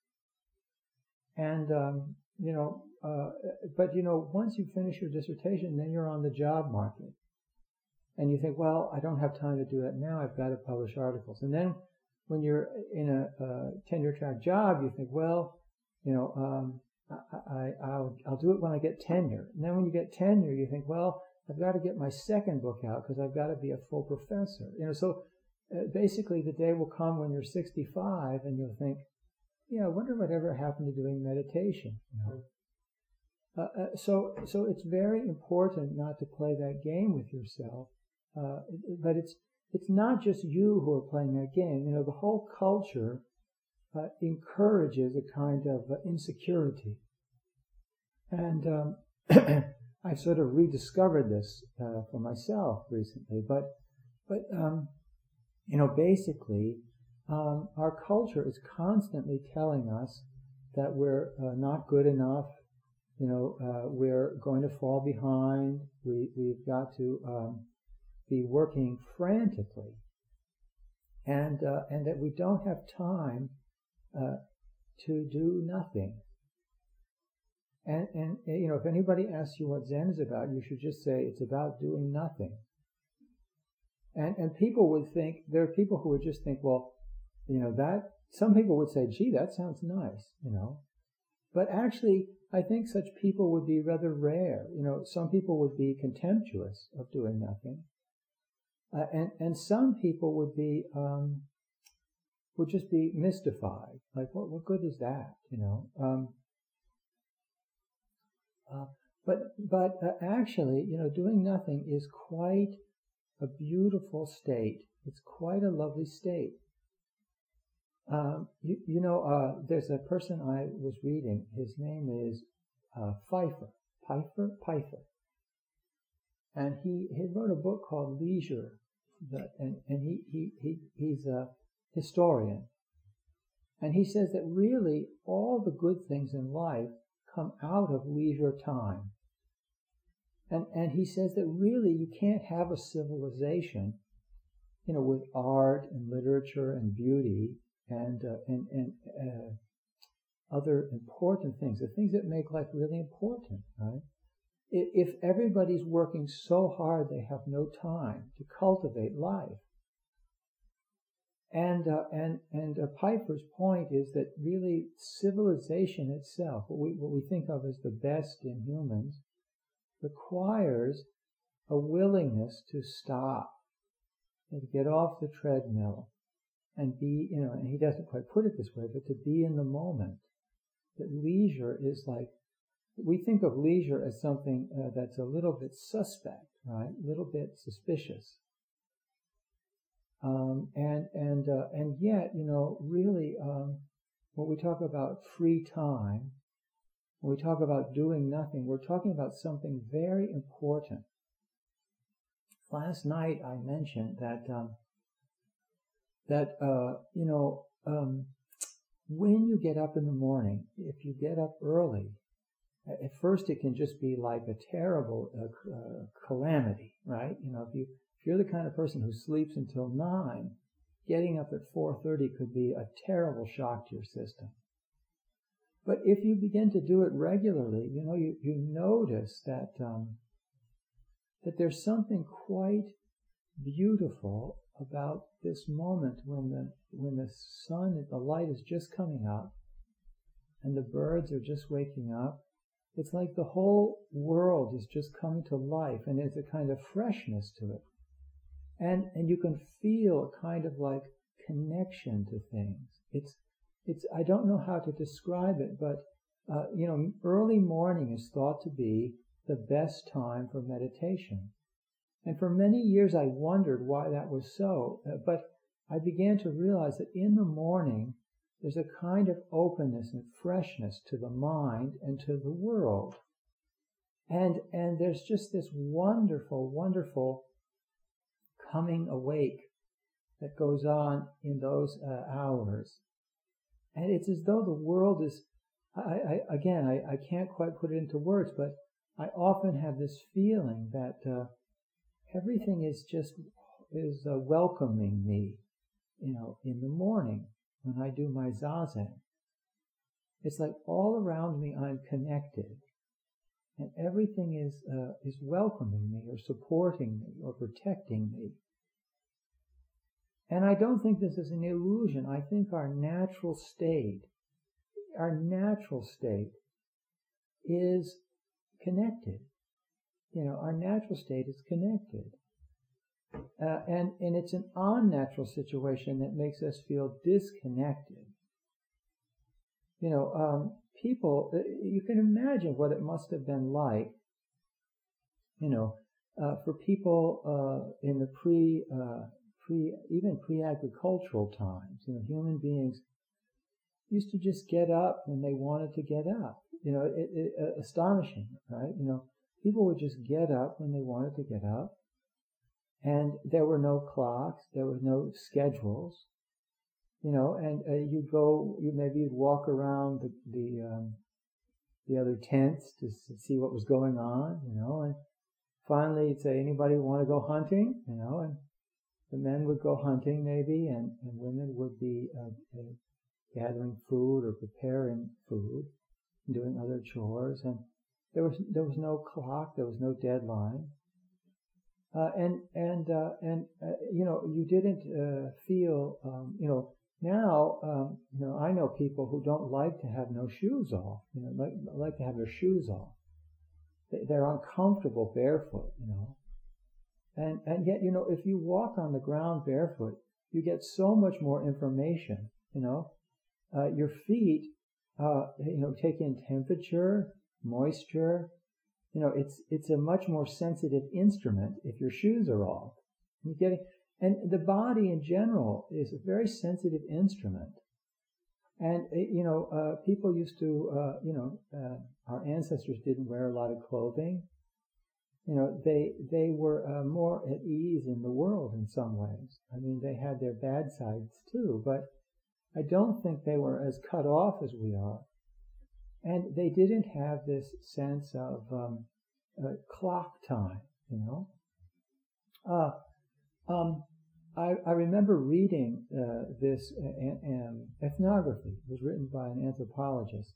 [SPEAKER 1] And, um, you know, uh, but, you know, once you finish your dissertation, then you're on the job market. And you think, well, I don't have time to do that now. I've got to publish articles. And then when you're in a, a tenure track job, you think, well, you know, um, I, I, I'll, I'll do it when I get tenure. And then when you get tenure, you think, well, I've got to get my second book out because I've got to be a full professor. You know, so uh, basically the day will come when you're sixty-five and you'll think, yeah, I wonder whatever happened to doing meditation. You know? uh, uh, so, so it's very important not to play that game with yourself. Uh, but it's, it's not just you who are playing that game. You know, the whole culture uh, encourages a kind of uh, insecurity. And, um, I've sort of rediscovered this, uh, for myself recently. But, but, um, you know, basically, um, our culture is constantly telling us that we're uh, not good enough. You know, uh, we're going to fall behind. We, we've got to, um, be working frantically, and uh, and that we don't have time uh, to do nothing. And and you know, if anybody asks you what Zen is about, you should just say it's about doing nothing. And and people would think, there are people who would just think, well, you know, that some people would say, gee, that sounds nice, you know. But actually, I think such people would be rather rare. You know, some people would be contemptuous of doing nothing. Uh, and, and some people would be, um, would just be mystified. Like, what, what good is that? You know? Um, uh, but, but uh, actually, you know, doing nothing is quite a beautiful state. It's quite a lovely state. Um, you, you know, uh, there's a person I was reading. His name is, uh, Pfeiffer. Pfeiffer? Pfeiffer. And he, he wrote a book called Leisure, that, and, and he, he, he, he's a historian. And he says that really all the good things in life come out of leisure time. And, and he says that really you can't have a civilization, you know, with art and literature and beauty and, uh, and, and, uh, other important things, the things that make life really important, right? If everybody's working so hard they have no time to cultivate life. And uh, and and uh, Pfeiffer's point is that really civilization itself, what we what we think of as the best in humans, requires a willingness to stop and to get off the treadmill and be, you know, and he doesn't quite put it this way, but to be in the moment. That leisure is like, we think of leisure as something uh, that's a little bit suspect, right? A little bit suspicious. Um, and, and, uh, and yet, you know, really, um, when we talk about free time, when we talk about doing nothing, we're talking about something very important. Last night I mentioned that um, that uh, you know um, when you get up in the morning, if you get up early, at first it can just be like a terrible uh, uh, calamity, right? You know, if you if you're the kind of person who sleeps until nine, getting up at four thirty could be a terrible shock to your system. But if you begin to do it regularly, you know, you, you notice that um, that there's something quite beautiful about this moment when the when the sun, the light is just coming up, and the birds are just waking up. It's like the whole world is just coming to life, and there's a kind of freshness to it, and and you can feel a kind of like connection to things. It's it's I don't know how to describe it, but uh, you know, early morning is thought to be the best time for meditation. And for many years I wondered why that was so, uh, but I began to realize that in the morning there's a kind of openness and freshness to the mind and to the world. And and there's just this wonderful, wonderful coming awake that goes on in those uh, hours. And it's as though the world is, I, I, again, I, I can't quite put it into words, but I often have this feeling that uh, everything is just, is uh, welcoming me, you know, in the morning when I do my zazen. It's like all around me I'm connected, and everything is uh, is welcoming me or supporting me or protecting me. And I don't think this is an illusion. I think our natural state, our natural state is connected. You know, our natural state is connected. Uh, and, and it's an unnatural situation that makes us feel disconnected. You know, um, people, you can imagine what it must have been like, you know, uh, for people uh, in the pre, uh, pre, even pre-agricultural times. You know, human beings used to just get up when they wanted to get up. You know, it, it, uh, astonishing, right? You know, people would just get up when they wanted to get up. And there were no clocks, there were no schedules, you know, and uh, you go, you maybe you'd walk around the, the, um, the other tents to see what was going on, you know, and finally you'd say, anybody want to go hunting, you know, and the men would go hunting maybe, and, and women would be uh, uh, gathering food or preparing food, and doing other chores, and there was, there was no clock, there was no deadline. Uh, and and uh, and uh, you know, you didn't uh, feel um, you know, now um, you know, I know people who don't like to have no shoes off. You know, like like to have their shoes off. They're uncomfortable barefoot. You know, and and yet, you know, if you walk on the ground barefoot, you get so much more information. You know, uh, your feet, uh, you know, take in temperature, moisture. You know, it's it's a much more sensitive instrument if your shoes are off. You get it? And the body in general is a very sensitive instrument. And you know, uh, people used to, uh, you know, uh, our ancestors didn't wear a lot of clothing. You know, they they were uh, more at ease in the world in some ways. I mean, they had their bad sides too, but I don't think they were as cut off as we are. And they didn't have this sense of um, uh, clock time, you know. Uh, um, I, I remember reading uh, this uh, um, ethnography. It was written by an anthropologist,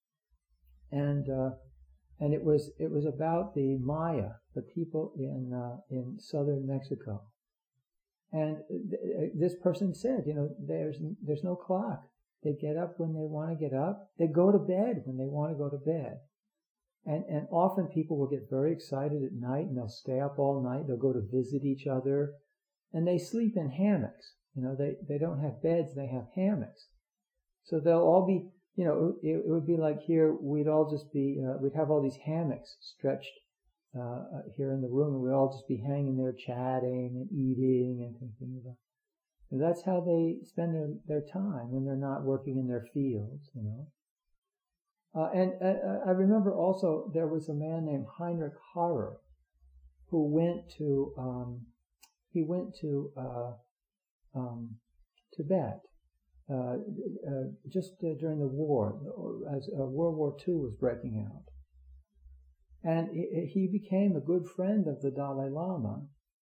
[SPEAKER 1] and uh, and it was it was about the Maya, the people in uh, in southern Mexico. And th- this person said, you know, there's there's no clock. They get up when they want to get up. They go to bed when they want to go to bed. And and often people will get very excited at night and they'll stay up all night. They'll go to visit each other. And they sleep in hammocks. You know, they, they don't have beds, they have hammocks. So they'll all be, you know, it, it would be like here, we'd all just be, uh, we'd have all these hammocks stretched uh, here in the room, and we'd all just be hanging there chatting and eating and thinking about. And that's how they spend their, their time when they're not working in their fields, you know. Uh, and uh, I remember also there was a man named Heinrich Harrer who went to um, he went to uh, um, Tibet uh, uh, just uh, during the war, as uh, World War Two was breaking out, and he, he became a good friend of the Dalai Lama,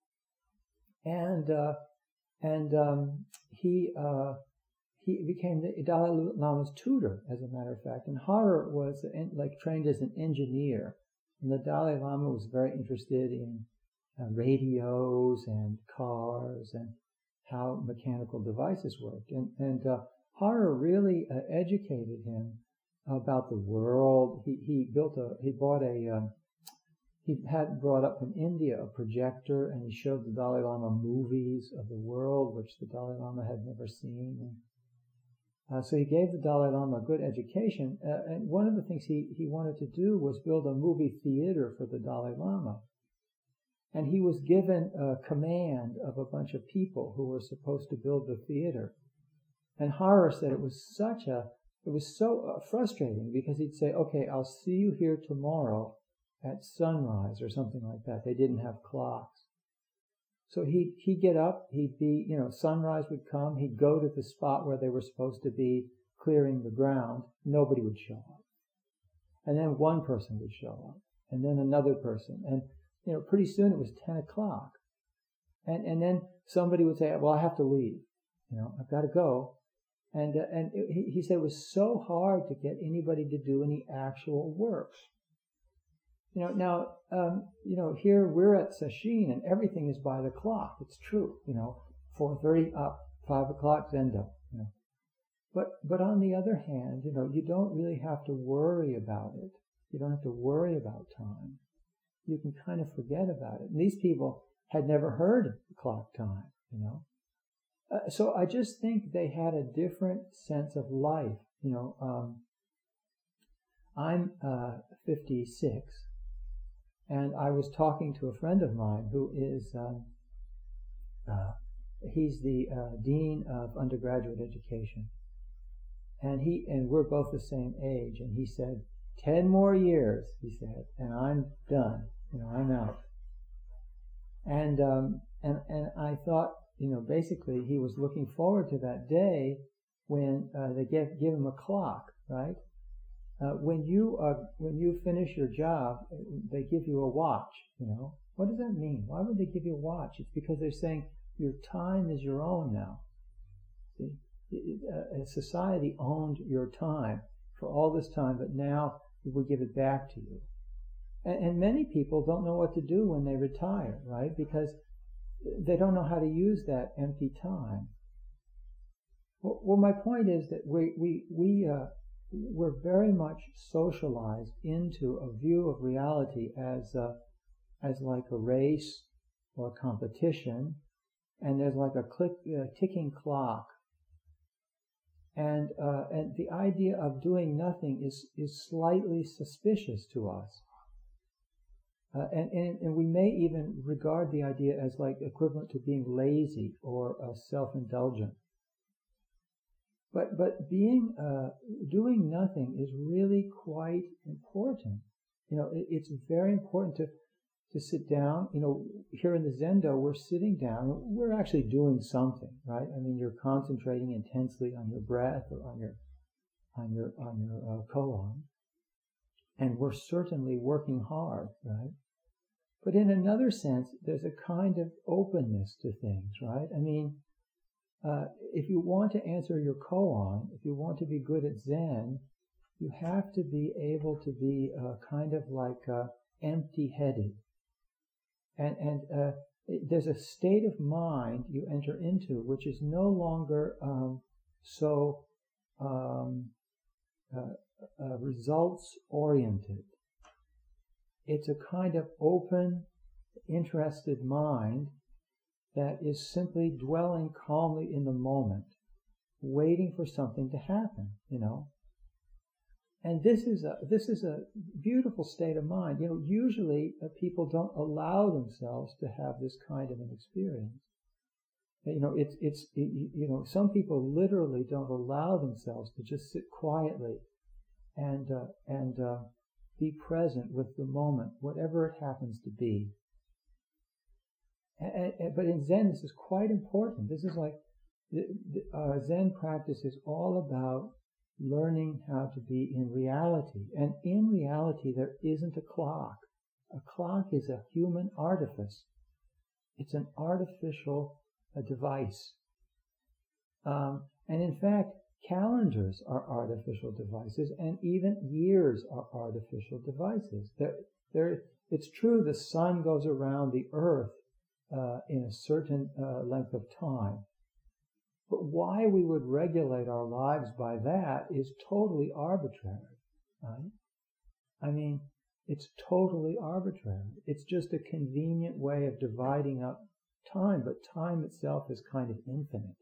[SPEAKER 1] and uh, and um, he. Uh, He became the Dalai Lama's tutor, as a matter of fact. And Harrer was like trained as an engineer, and the Dalai Lama was very interested in uh, radios and cars and how mechanical devices worked. And, and uh, Harrer really uh, educated him about the world. He he built a he bought a um, he had brought up from India a projector, and he showed the Dalai Lama movies of the world, which the Dalai Lama had never seen. And, Uh, so he gave the Dalai Lama a good education, uh, and one of the things he, he wanted to do was build a movie theater for the Dalai Lama. And he was given a command of a bunch of people who were supposed to build the theater. And Harrer said it was such a, it was so uh, frustrating, because he'd say, okay, I'll see you here tomorrow at sunrise or something like that. They didn't have clocks. So he'd, he'd get up, he'd be, you know, sunrise would come, he'd go to the spot where they were supposed to be clearing the ground, nobody would show up. And then one person would show up, and then another person, and, you know, pretty soon it was ten o'clock. And, and then somebody would say, well, I have to leave, you know, I've got to go. And, uh, and it, he, he said it was so hard to get anybody to do any actual work. You know, now, um, you know, here we're at Sesshin and everything is by the clock. It's true, you know, four thirty up, five o'clock Zendo, you know. But, but on the other hand, you know, you don't really have to worry about it. You don't have to worry about time. You can kind of forget about it. And these people had never heard of the clock time, you know. Uh, so I just think they had a different sense of life, you know. Um, I'm, uh, fifty-six. And I was talking to a friend of mine who is, um, uh, he's the uh, dean of undergraduate education. And he, and we're both the same age. And he said, ten more years, he said, and I'm done. You know, I'm out. And, um, and, and I thought, you know, basically he was looking forward to that day when, uh, they give, give him a clock, right? Uh, when you uh, when you finish your job, they give you a watch. You know, what does that mean? Why would they give you a watch? It's because they're saying your time is your own now. See, a society owned your time for all this time, but now we will give it back to you. And, and many people don't know what to do when they retire, right? Because they don't know how to use that empty time. Well, well my point is that we we we. Uh, we're very much socialized into a view of reality as uh, as like a race or a competition, and there's like a click, uh, ticking clock, and uh, and the idea of doing nothing is is slightly suspicious to us, uh, and, and and we may even regard the idea as like equivalent to being lazy or uh, self-indulgent. But but being uh, doing nothing is really quite important. You know, it, it's very important to to sit down. You know, here in the Zendo, we're sitting down. We're actually doing something, right? I mean, you're concentrating intensely on your breath or on your on your on your uh, koan, and we're certainly working hard, right? But in another sense, there's a kind of openness to things, right? I mean. Uh, if you want to answer your koan, if you want to be good at Zen, you have to be able to be uh, kind of like uh, empty-headed. And, and uh, it, there's a state of mind you enter into which is no longer um, so um, uh, uh, results-oriented. It's a kind of open, interested mind that is simply dwelling calmly in the moment, waiting for something to happen, you know. And this is a this is a beautiful state of mind. You know, usually uh, people don't allow themselves to have this kind of an experience. You know, it's it's it, you know, some people literally don't allow themselves to just sit quietly and uh, and uh, be present with the moment, whatever it happens to be. And, and, but in Zen, this is quite important. This is like the, the uh, Zen practice is all about learning how to be in reality. And in reality, there isn't a clock. A clock is a human artifice. It's an artificial uh, device. Um, and in fact, calendars are artificial devices, and even years are artificial devices. They're, they're, it's true the sun goes around the earth uh, in a certain uh, length of time. But why we would regulate our lives by that is totally arbitrary, right? I mean, it's totally arbitrary. It's just a convenient way of dividing up time, but time itself is kind of infinite.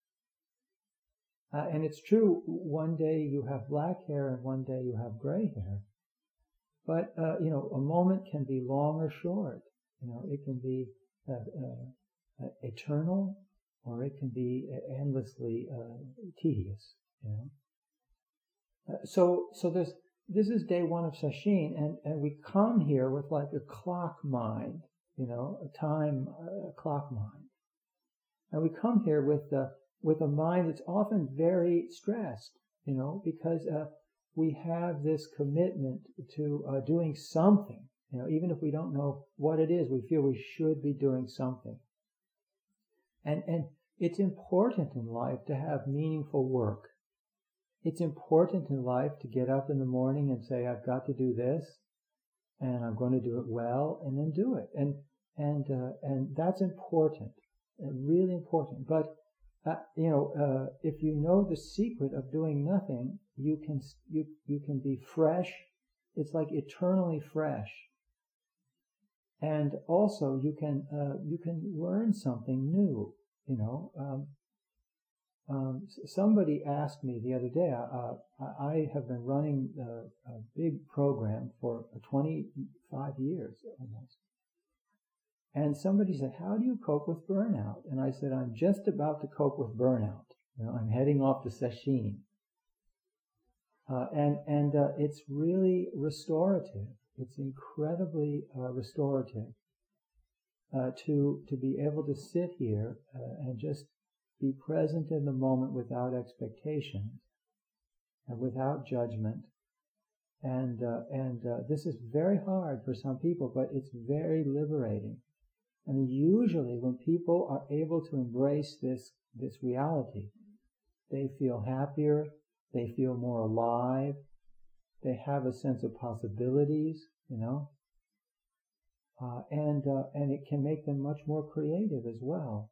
[SPEAKER 1] Uh, and it's true, one day you have black hair and one day you have gray hair. But, uh, you know, a moment can be long or short. You know, it can be uh, uh, uh, eternal, or it can be endlessly uh, tedious, you know. Uh, so, so there's, this is day one of Sesshin, and, and we come here with like a clock mind, you know, a time, uh, clock mind. And we come here with the, with a mind that's often very stressed, you know, because, uh, we have this commitment to, uh, doing something, you know, even if we don't know what it is, we feel we should be doing something. And, and it's important in life to have meaningful work. It's important in life to get up in the morning and say, I've got to do this, and I'm going to do it well, and then do it. And, and, uh, and that's important, and really important. But, uh, you know, uh, if you know the secret of doing nothing, you can, you, you can be fresh. It's like eternally fresh. And also you can, uh, you can learn something new, you know. Um, um, somebody asked me the other day, uh, I have been running a, a big program for twenty-five years almost. And somebody said, how do you cope with burnout? And I said, I'm just about to cope with burnout. You know, I'm heading off to Sesshin. Uh, and, and, uh, it's really restorative. It's incredibly uh, restorative uh, to to be able to sit here uh, and just be present in the moment without expectations and without judgment. And uh, and uh, this is very hard for some people, but it's very liberating. I mean, usually when people are able to embrace this this reality, they feel happier, they feel more alive. They have a sense of possibilities, you know, uh, and uh, and it can make them much more creative as well.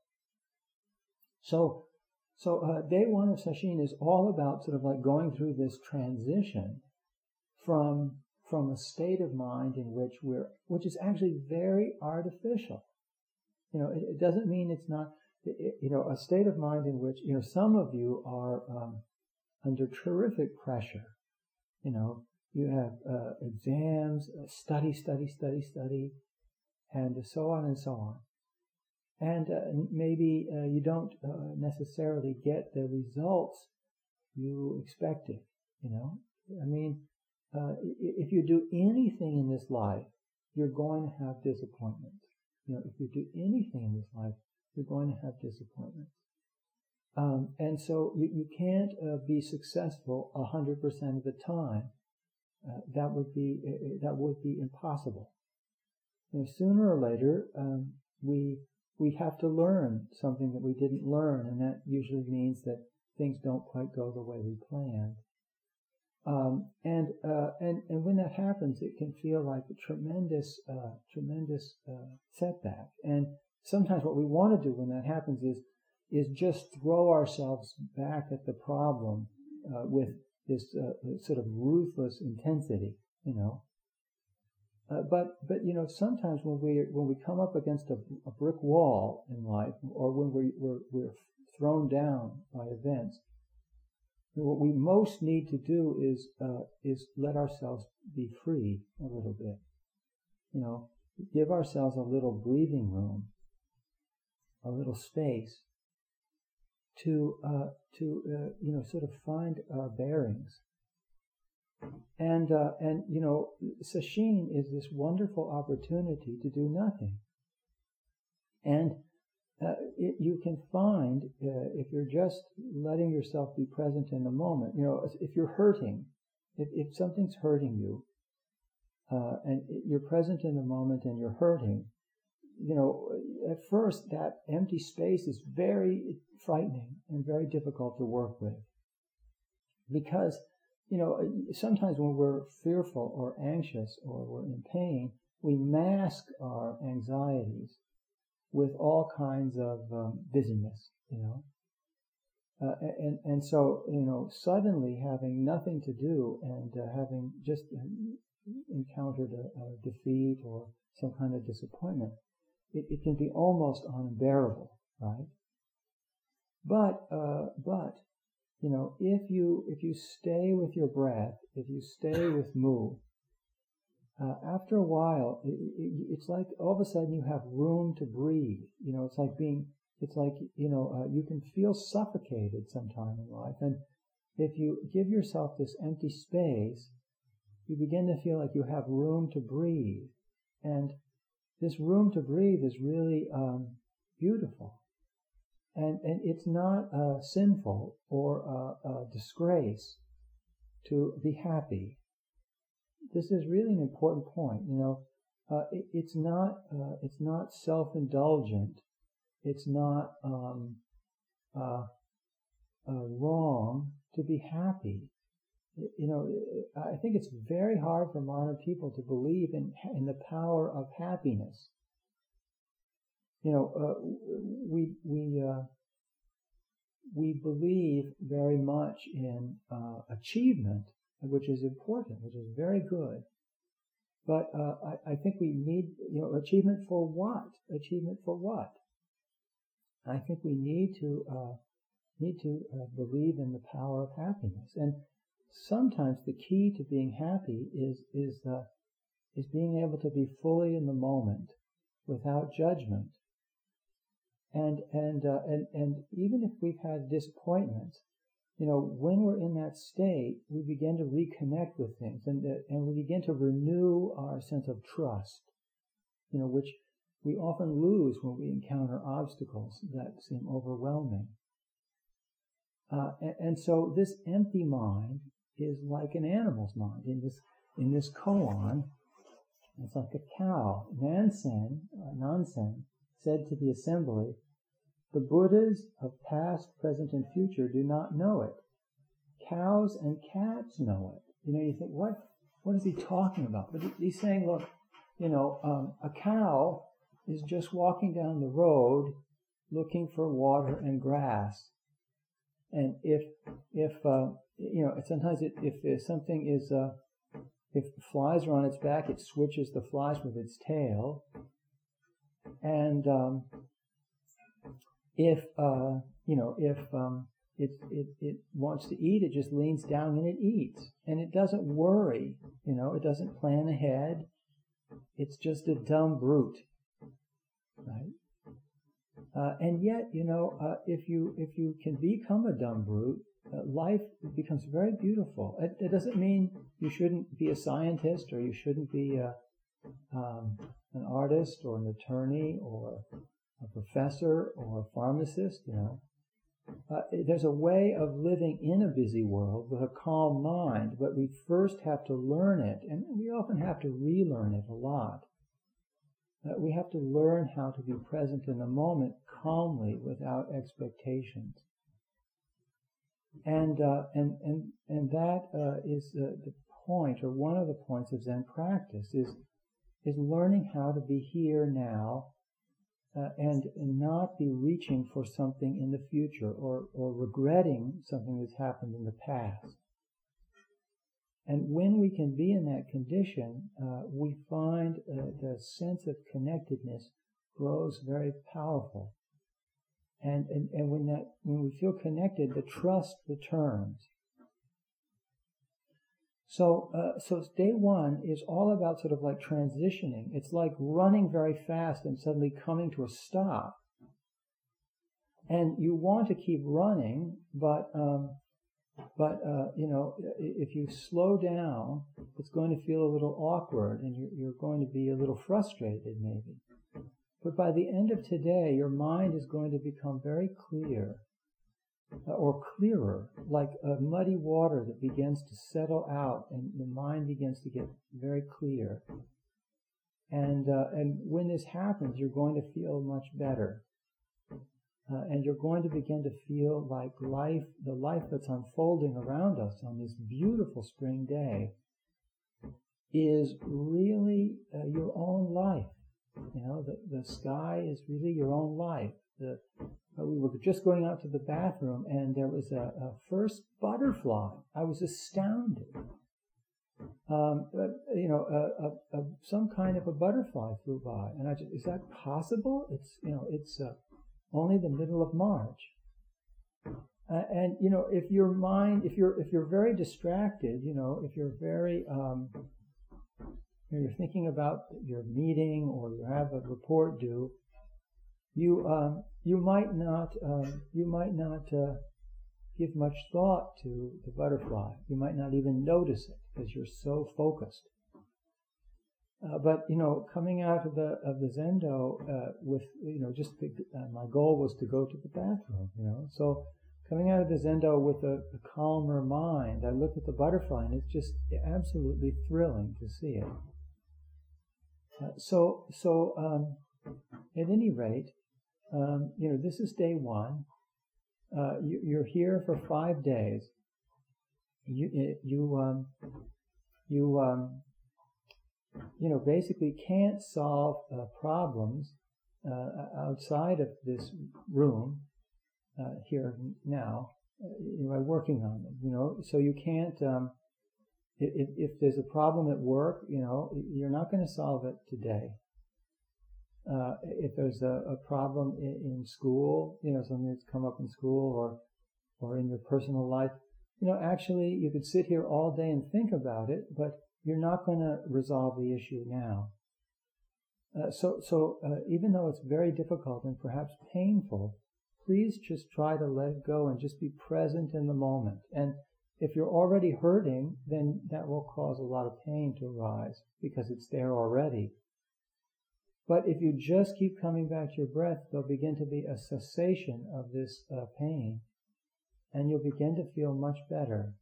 [SPEAKER 1] So, so uh, day one of Sesshin is all about sort of like going through this transition from from a state of mind in which we're, which is actually very artificial. You know, it, it doesn't mean it's not, it, you know, a state of mind in which, you know, some of you are um, under terrific pressure. You know, you have uh, exams, uh, study, study, study, study, and so on and so on. And uh, maybe uh, you don't uh, necessarily get the results you expected, you know. I mean, uh, if you do anything in this life, you're going to have disappointments. You know, if you do anything in this life, you're going to have disappointments. Um, and so you, you can't uh, be successful a hundred percent of the time. Uh, that would be uh, that would be impossible. You know, sooner or later, um, we we have to learn something that we didn't learn, and that usually means that things don't quite go the way we planned. Um, and uh, and and when that happens, it can feel like a tremendous uh, tremendous uh, setback. And sometimes what we want to do when that happens is is just throw ourselves back at the problem uh, with this uh, sort of ruthless intensity, you know. Uh, but but you know, sometimes when we when we come up against a, a brick wall in life, or when we, we're we're thrown down by events, what we most need to do is uh, is let ourselves be free a little bit. You know, give ourselves a little breathing room, a little space to uh, to uh, you know, sort of find our bearings, And, uh, and, you know, sesshin is this wonderful opportunity to do nothing. And uh, it, you can find, uh, if you're just letting yourself be present in the moment, you know, if you're hurting, if, if something's hurting you, uh, and you're present in the moment and you're hurting, you know, at first that empty space is very frightening and very difficult to work with. Because, you know, sometimes when we're fearful or anxious or we're in pain, we mask our anxieties with all kinds of um, busyness, you know. Uh, and, and so, you know, suddenly having nothing to do and uh, having just encountered a, a defeat or some kind of disappointment, it, it can be almost unbearable, right? But, uh, but, you know, if you, if you stay with your breath, if you stay with mu, uh, after a while, it, it, it's like all of a sudden you have room to breathe. You know, it's like being, it's like, you know, uh, you can feel suffocated sometime in life. And if you give yourself this empty space, you begin to feel like you have room to breathe. And this room to breathe is really um, beautiful. And, and it's not uh, sinful or uh, a disgrace to be happy. This is really an important point. You know, uh, it, it's not uh, it's not self-indulgent. It's not um, uh, uh, wrong to be happy. You know, I think it's very hard for modern people to believe in in the power of happiness. You know, uh, we we uh, we believe very much in uh, achievement, which is important, which is very good. But uh, I, I think we need, you know, achievement for what? Achievement for what? I think we need to uh, need to uh, believe in the power of happiness. And sometimes the key to being happy is is uh, is being able to be fully in the moment, without judgment. And and uh, and and even if we've had disappointments, you know, when we're in that state, we begin to reconnect with things, and uh, and we begin to renew our sense of trust. You know, which we often lose when we encounter obstacles that seem overwhelming. Uh, and, and so this empty mind is like an animal's mind. In this in this koan, it's like a cow. Nansen, uh, Nansen said to the assembly, "The Buddhas of past, present, and future do not know it. Cows and cats know it." You know, you think, what what is he talking about? But he's saying, look, you know, um, a cow is just walking down the road looking for water and grass. And if, if uh, you know, sometimes it, if, if something is, uh, if flies are on its back, it switches the flies with its tail. And um, if, uh, you know, if um, it, it, it wants to eat, it just leans down and it eats. And it doesn't worry, you know, it doesn't plan ahead. It's just a dumb brute, right? Uh, and yet, you know, uh, if you if you can become a dumb brute, uh, life becomes very beautiful. It, it doesn't mean you shouldn't be a scientist or you shouldn't be a, um, an artist or an attorney or a professor or a pharmacist. You know, uh, there's a way of living in a busy world with a calm mind, but we first have to learn it, and we often have to relearn it a lot. Uh, we have to learn how to be present in the moment calmly without expectations. And uh, and and and that uh, is uh, the point, or one of the points of Zen practice, is is learning how to be here now, uh, and, and not be reaching for something in the future or or regretting something that's happened in the past. And when we can be in that condition, uh, we find uh, the sense of connectedness grows very powerful. And, and, and when that, when we feel connected, the trust returns. So, uh, so day one is all about sort of like transitioning. It's like running very fast and suddenly coming to a stop. And you want to keep running, but, um, But, uh, you know, if you slow down, it's going to feel a little awkward and you're, you're going to be a little frustrated maybe. But by the end of today, your mind is going to become very clear, uh, or clearer, like a muddy water that begins to settle out and the mind begins to get very clear. And, uh, and when this happens, you're going to feel much better. Uh, and you're going to begin to feel like life, the life that's unfolding around us on this beautiful spring day, is really uh, your own life. You know, the, the sky is really your own life. The, uh, we were just going out to the bathroom and there was a, a first butterfly. I was astounded. Um, but, you know, a, a, a, some kind of a butterfly flew by, and I just, is that possible? It's, you know, it's uh, only the middle of March. Uh, and, you know, if your mind, if you're, if you're very distracted, you know, if you're very, um, you're thinking about your meeting or you have a report due, you, um, you might not, um, you might not, uh, give much thought to the butterfly. You might not even notice it because you're so focused. Uh, but, you know, coming out of the, of the Zendo, uh, with, you know, just the, uh, my goal was to go to the bathroom, you know, so coming out of the Zendo with a, a calmer mind, I look at the butterfly and it's just absolutely thrilling to see it. Uh, so, so, um, at any rate, um, you know, this is day one. Uh, you, you're here for five days. You, you, um, you, um, you know, basically can't solve uh, problems uh, outside of this room uh, here now uh, by working on them. You know, so you can't. Um, if, if there's a problem at work, you know, you're not going to solve it today. Uh, if there's a, a problem in, in school, you know, something that's come up in school or, or in your personal life, you know, actually you could sit here all day and think about it, but you're not going to resolve the issue now. Uh, so, so, uh, even though it's very difficult and perhaps painful, please just try to let it go and just be present in the moment. And if you're already hurting, then that will cause a lot of pain to arise because it's there already. But if you just keep coming back to your breath, there'll begin to be a cessation of this uh, pain, and you'll begin to feel much better.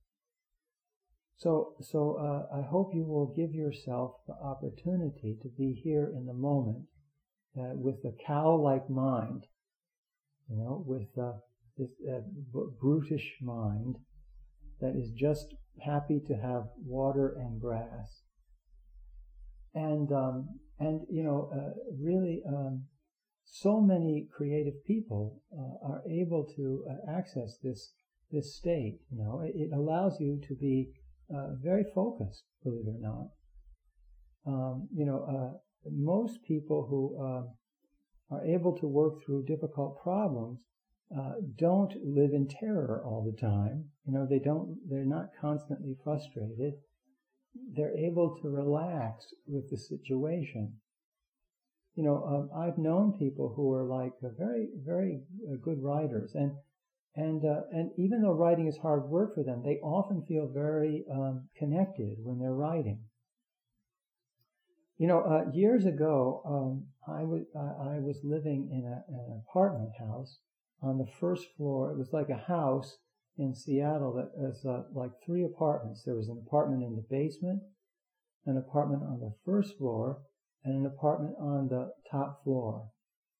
[SPEAKER 1] So, so uh, I hope you will give yourself the opportunity to be here in the moment uh, with a cow-like mind, you know, with uh, this uh, b- brutish mind that is just happy to have water and grass. And, um, and, you know, uh, really, um, so many creative people, uh, are able to uh, access this, this state, you know, it, it allows you to be, uh, very focused, believe it or not. Um, you know, uh, most people who, uh, are able to work through difficult problems, uh, don't live in terror all the time. You know, they don't, they're not constantly frustrated. They're able to relax with the situation. You know, um, I've known people who are like uh, very, very uh, good writers, and and uh, and even though writing is hard work for them, they often feel very um, connected when they're writing. You know, uh, years ago, um, I was I, I was living in a, an apartment house on the first floor. It was like a house in Seattle that was uh, like three apartments. There was an apartment in the basement, an apartment on the first floor, and an apartment on the top floor.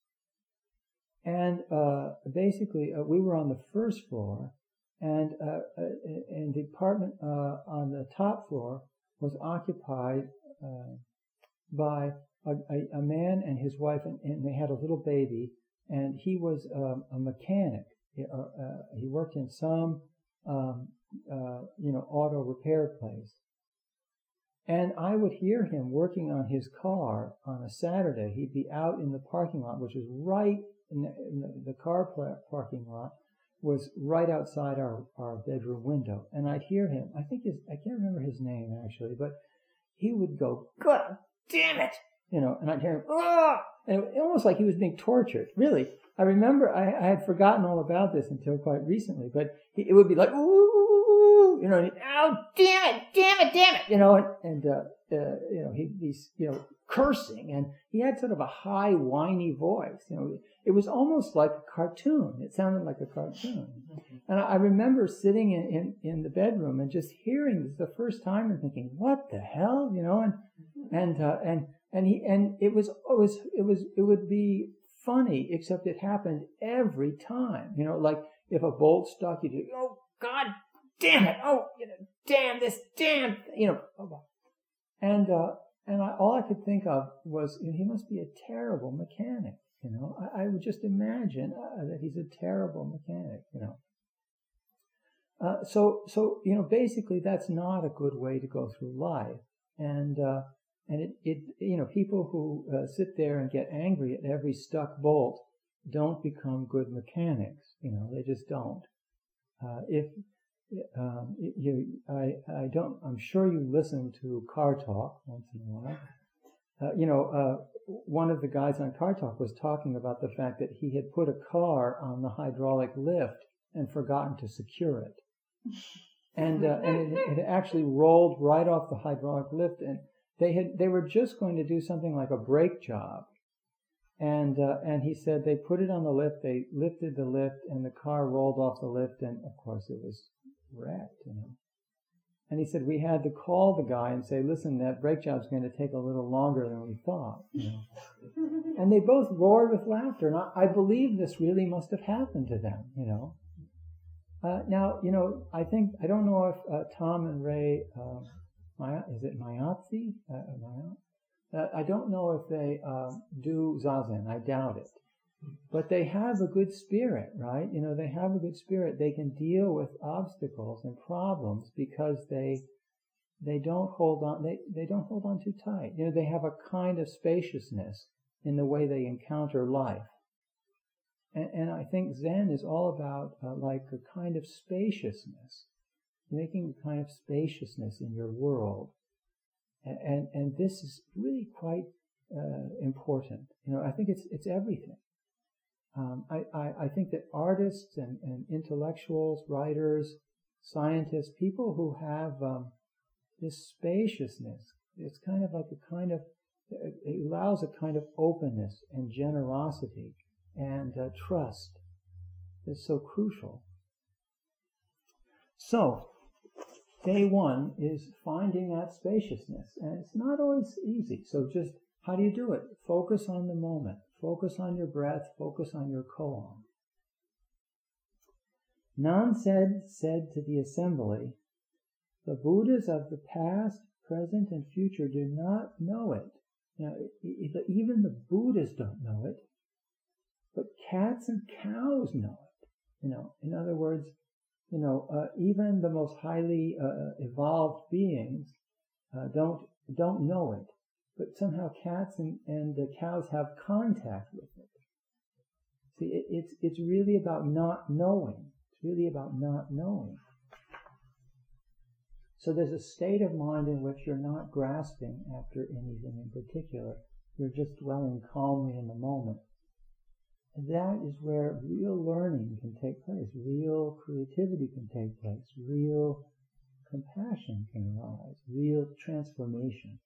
[SPEAKER 1] And uh, basically, uh, we were on the first floor, and uh, and the apartment uh, on the top floor was occupied uh, by a, a, a man and his wife, and, and they had a little baby, and he was um, a mechanic. He, uh, uh, he worked in some, um, uh, you know, auto repair place. And I would hear him working on his car on a Saturday. He'd be out in the parking lot, which was right in the, in the, the car parking lot was right outside our, our bedroom window. And I'd hear him, I think his, I can't remember his name actually, but he would go, God damn it! You know, and I'd hear him, ah! And it, almost like he was being tortured. Really. I remember I, I had forgotten all about this until quite recently, but he, it would be like, ooh, you know, and he, oh, damn it, damn it, damn it, you know, and, and uh, uh, you know, he, he's, you know, cursing, and he had sort of a high, whiny voice. You know, it was almost like a cartoon. It sounded like a cartoon. And I remember sitting in, in, in the bedroom and just hearing this the first time and thinking, what the hell, you know, and, and, uh, and, and he, and it was, it was, it was, it would be funny, except it happened every time, you know, like if a bolt stuck, you'd do, oh, God damn it, oh, you know, damn this, damn, you know, and, uh, and I, all I could think of was, you know, he must be a terrible mechanic, you know, I, I would just imagine uh, that he's a terrible mechanic, you know. Uh, so, so, you know, basically that's not a good way to go through life. And, uh, and it, it, you know, people who uh, sit there and get angry at every stuck bolt don't become good mechanics, you know, they just don't. Uh, if, um, you, I, I don't, I'm sure you listen to Car Talk once in a while. Uh, you know, uh, one of the guys on Car Talk was talking about the fact that he had put a car on the hydraulic lift and forgotten to secure it. And, uh, and it, it actually rolled right off the hydraulic lift, and they had, they were just going to do something like a brake job. And, uh, and he said they put it on the lift, they lifted the lift, and the car rolled off the lift, and of course it was wrecked, you know. And he said we had to call the guy and say, listen, that brake job's going to take a little longer than we thought, you know. And they both roared with laughter, and I, I believe this really must have happened to them, you know. Uh, now, you know, I think, I don't know if uh, Tom and Ray, uh, Maya, is it Mayatsi? Uh, Maya? uh, I don't know if they uh, do Zazen. I doubt it. But they have a good spirit, right? You know, they have a good spirit. They can deal with obstacles and problems because they they don't hold on, they, they don't hold on too tight. You know, they have a kind of spaciousness in the way they encounter life. And, and I think Zen is all about uh, like a kind of spaciousness, making a kind of spaciousness in your world. And, and, and this is really quite uh, important. You know, I think it's it's everything. Um, I, I, I think that artists and, and intellectuals, writers, scientists, people who have um, this spaciousness, it's kind of like a kind of, it allows a kind of openness and generosity and uh, trust is so crucial. So, day one is finding that spaciousness, and it's not always easy. So just, how do you do it? Focus on the moment. Focus on your breath. Focus on your koan. Nan-said said to the assembly, the Buddhas of the past, present, and future do not know it. Now, even the Buddhas don't know it. But cats and cows know it, you know. In other words, you know, uh, even the most highly uh, evolved beings uh, don't don't know it. But somehow cats and, and the cows have contact with it. See, it, it's it's really about not knowing. It's really about not knowing. So there's a state of mind in which you're not grasping after anything in particular. You're just dwelling calmly in the moment. And that is where real learning can take place, real creativity can take place, real compassion can arise, real transformation.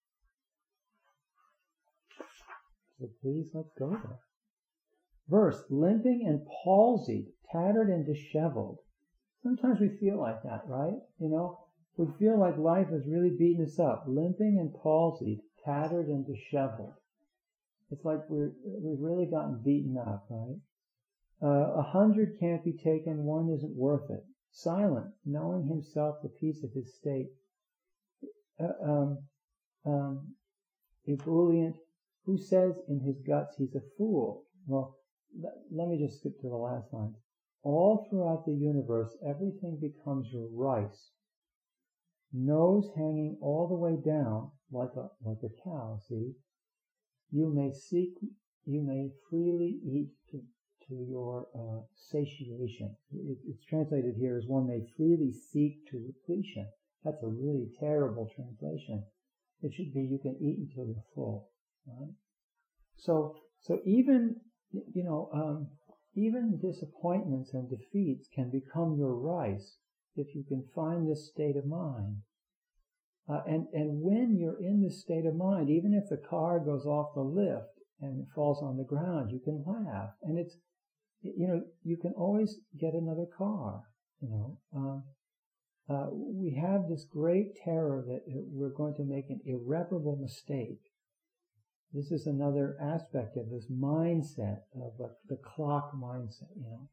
[SPEAKER 1] So please, let's go there. Verse, limping and palsied, tattered and disheveled. Sometimes we feel like that, right? You know, we feel like life has really beaten us up. Limping and palsied, tattered and disheveled. It's like we're, we've really gotten beaten up, right? Uh, a hundred can't be taken, one isn't worth it. Silent, knowing himself the peace of his state. Uh, um, um, ebullient, who says in his guts he's a fool? Well, th- let me just skip to the last line. All throughout the universe, everything becomes your rice. Nose hanging all the way down, like a, like a cow, see? You may seek, you may freely eat to, to your uh, satiation. It, it's translated here as one may freely seek to repletion. That's a really terrible translation. It should be you can eat until you're full, right? So, so even, you know, um, even disappointments and defeats can become your rice if you can find this state of mind. Uh, and, and when you're in this state of mind, even if the car goes off the lift and it falls on the ground, you can laugh. And it's, you know, you can always get another car, you know. Um, uh, we have this great terror that we're going to make an irreparable mistake. This is another aspect of this mindset, of uh, the clock mindset, you know.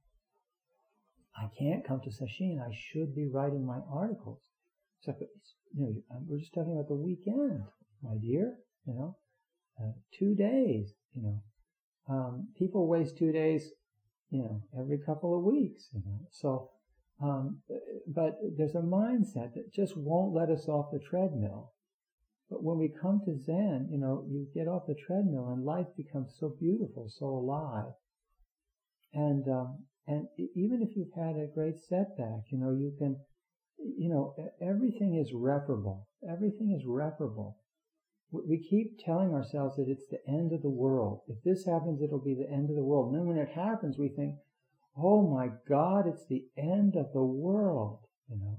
[SPEAKER 1] I can't come to sesshin. I should be writing my articles. So, you know, we're just talking about the weekend, my dear, you know, uh, two days, you know. Um, people waste two days, you know, every couple of weeks, you know. So, um, but there's a mindset that just won't let us off the treadmill. But when we come to Zen, you know, you get off the treadmill and life becomes so beautiful, so alive. And, um, and even if you've had a great setback, you know, you can, you know, everything is reparable. Everything is reparable. We keep telling ourselves that it's the end of the world. If this happens, it'll be the end of the world. And then when it happens, we think, oh my God, it's the end of the world, you know.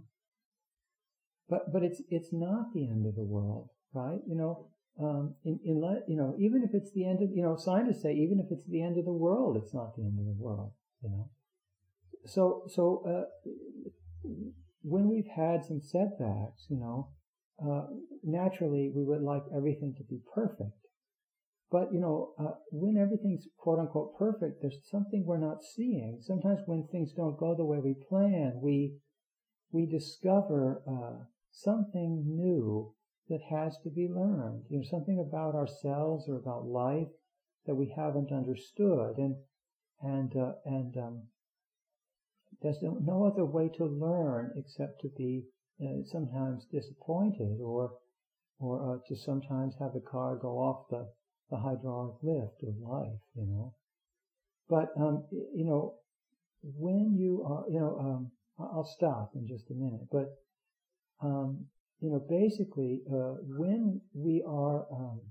[SPEAKER 1] But, but it's, it's not the end of the world, right? You know, um, in, in, you know, even if it's the end of, you know, scientists say even if it's the end of the world, it's not the end of the world, you know. So, so, uh, when we've had some setbacks, you know, uh, naturally we would like everything to be perfect. But, you know, uh, when everything's quote unquote perfect, there's something we're not seeing. Sometimes when things don't go the way we plan, we, we discover, uh, something new that has to be learned. You know, something about ourselves or about life that we haven't understood. And, and, uh, and, um, there's no, no other way to learn except to be uh, sometimes disappointed or or uh, to sometimes have the car go off the, the hydraulic lift of life, you know. But, um, you know, when you are, you know, um, I'll stop in just a minute, but, um, you know, basically, uh, when we are um,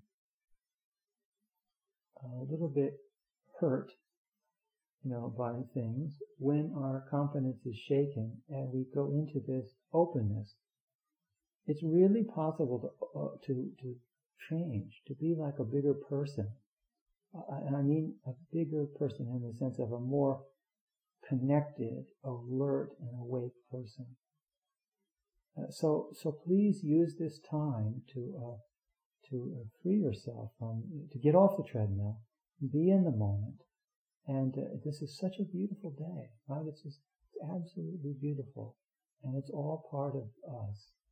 [SPEAKER 1] a little bit hurt, you know, by things, when our confidence is shaken and we go into this openness, it's really possible to uh, to to change, to be like a bigger person. Uh, and I mean a bigger person in the sense of a more connected, alert, and awake person. Uh, so, so please use this time to uh, to uh, free yourself from, to get off the treadmill, be in the moment. And uh, this is such a beautiful day, right? It's just it's absolutely beautiful. And it's all part of us.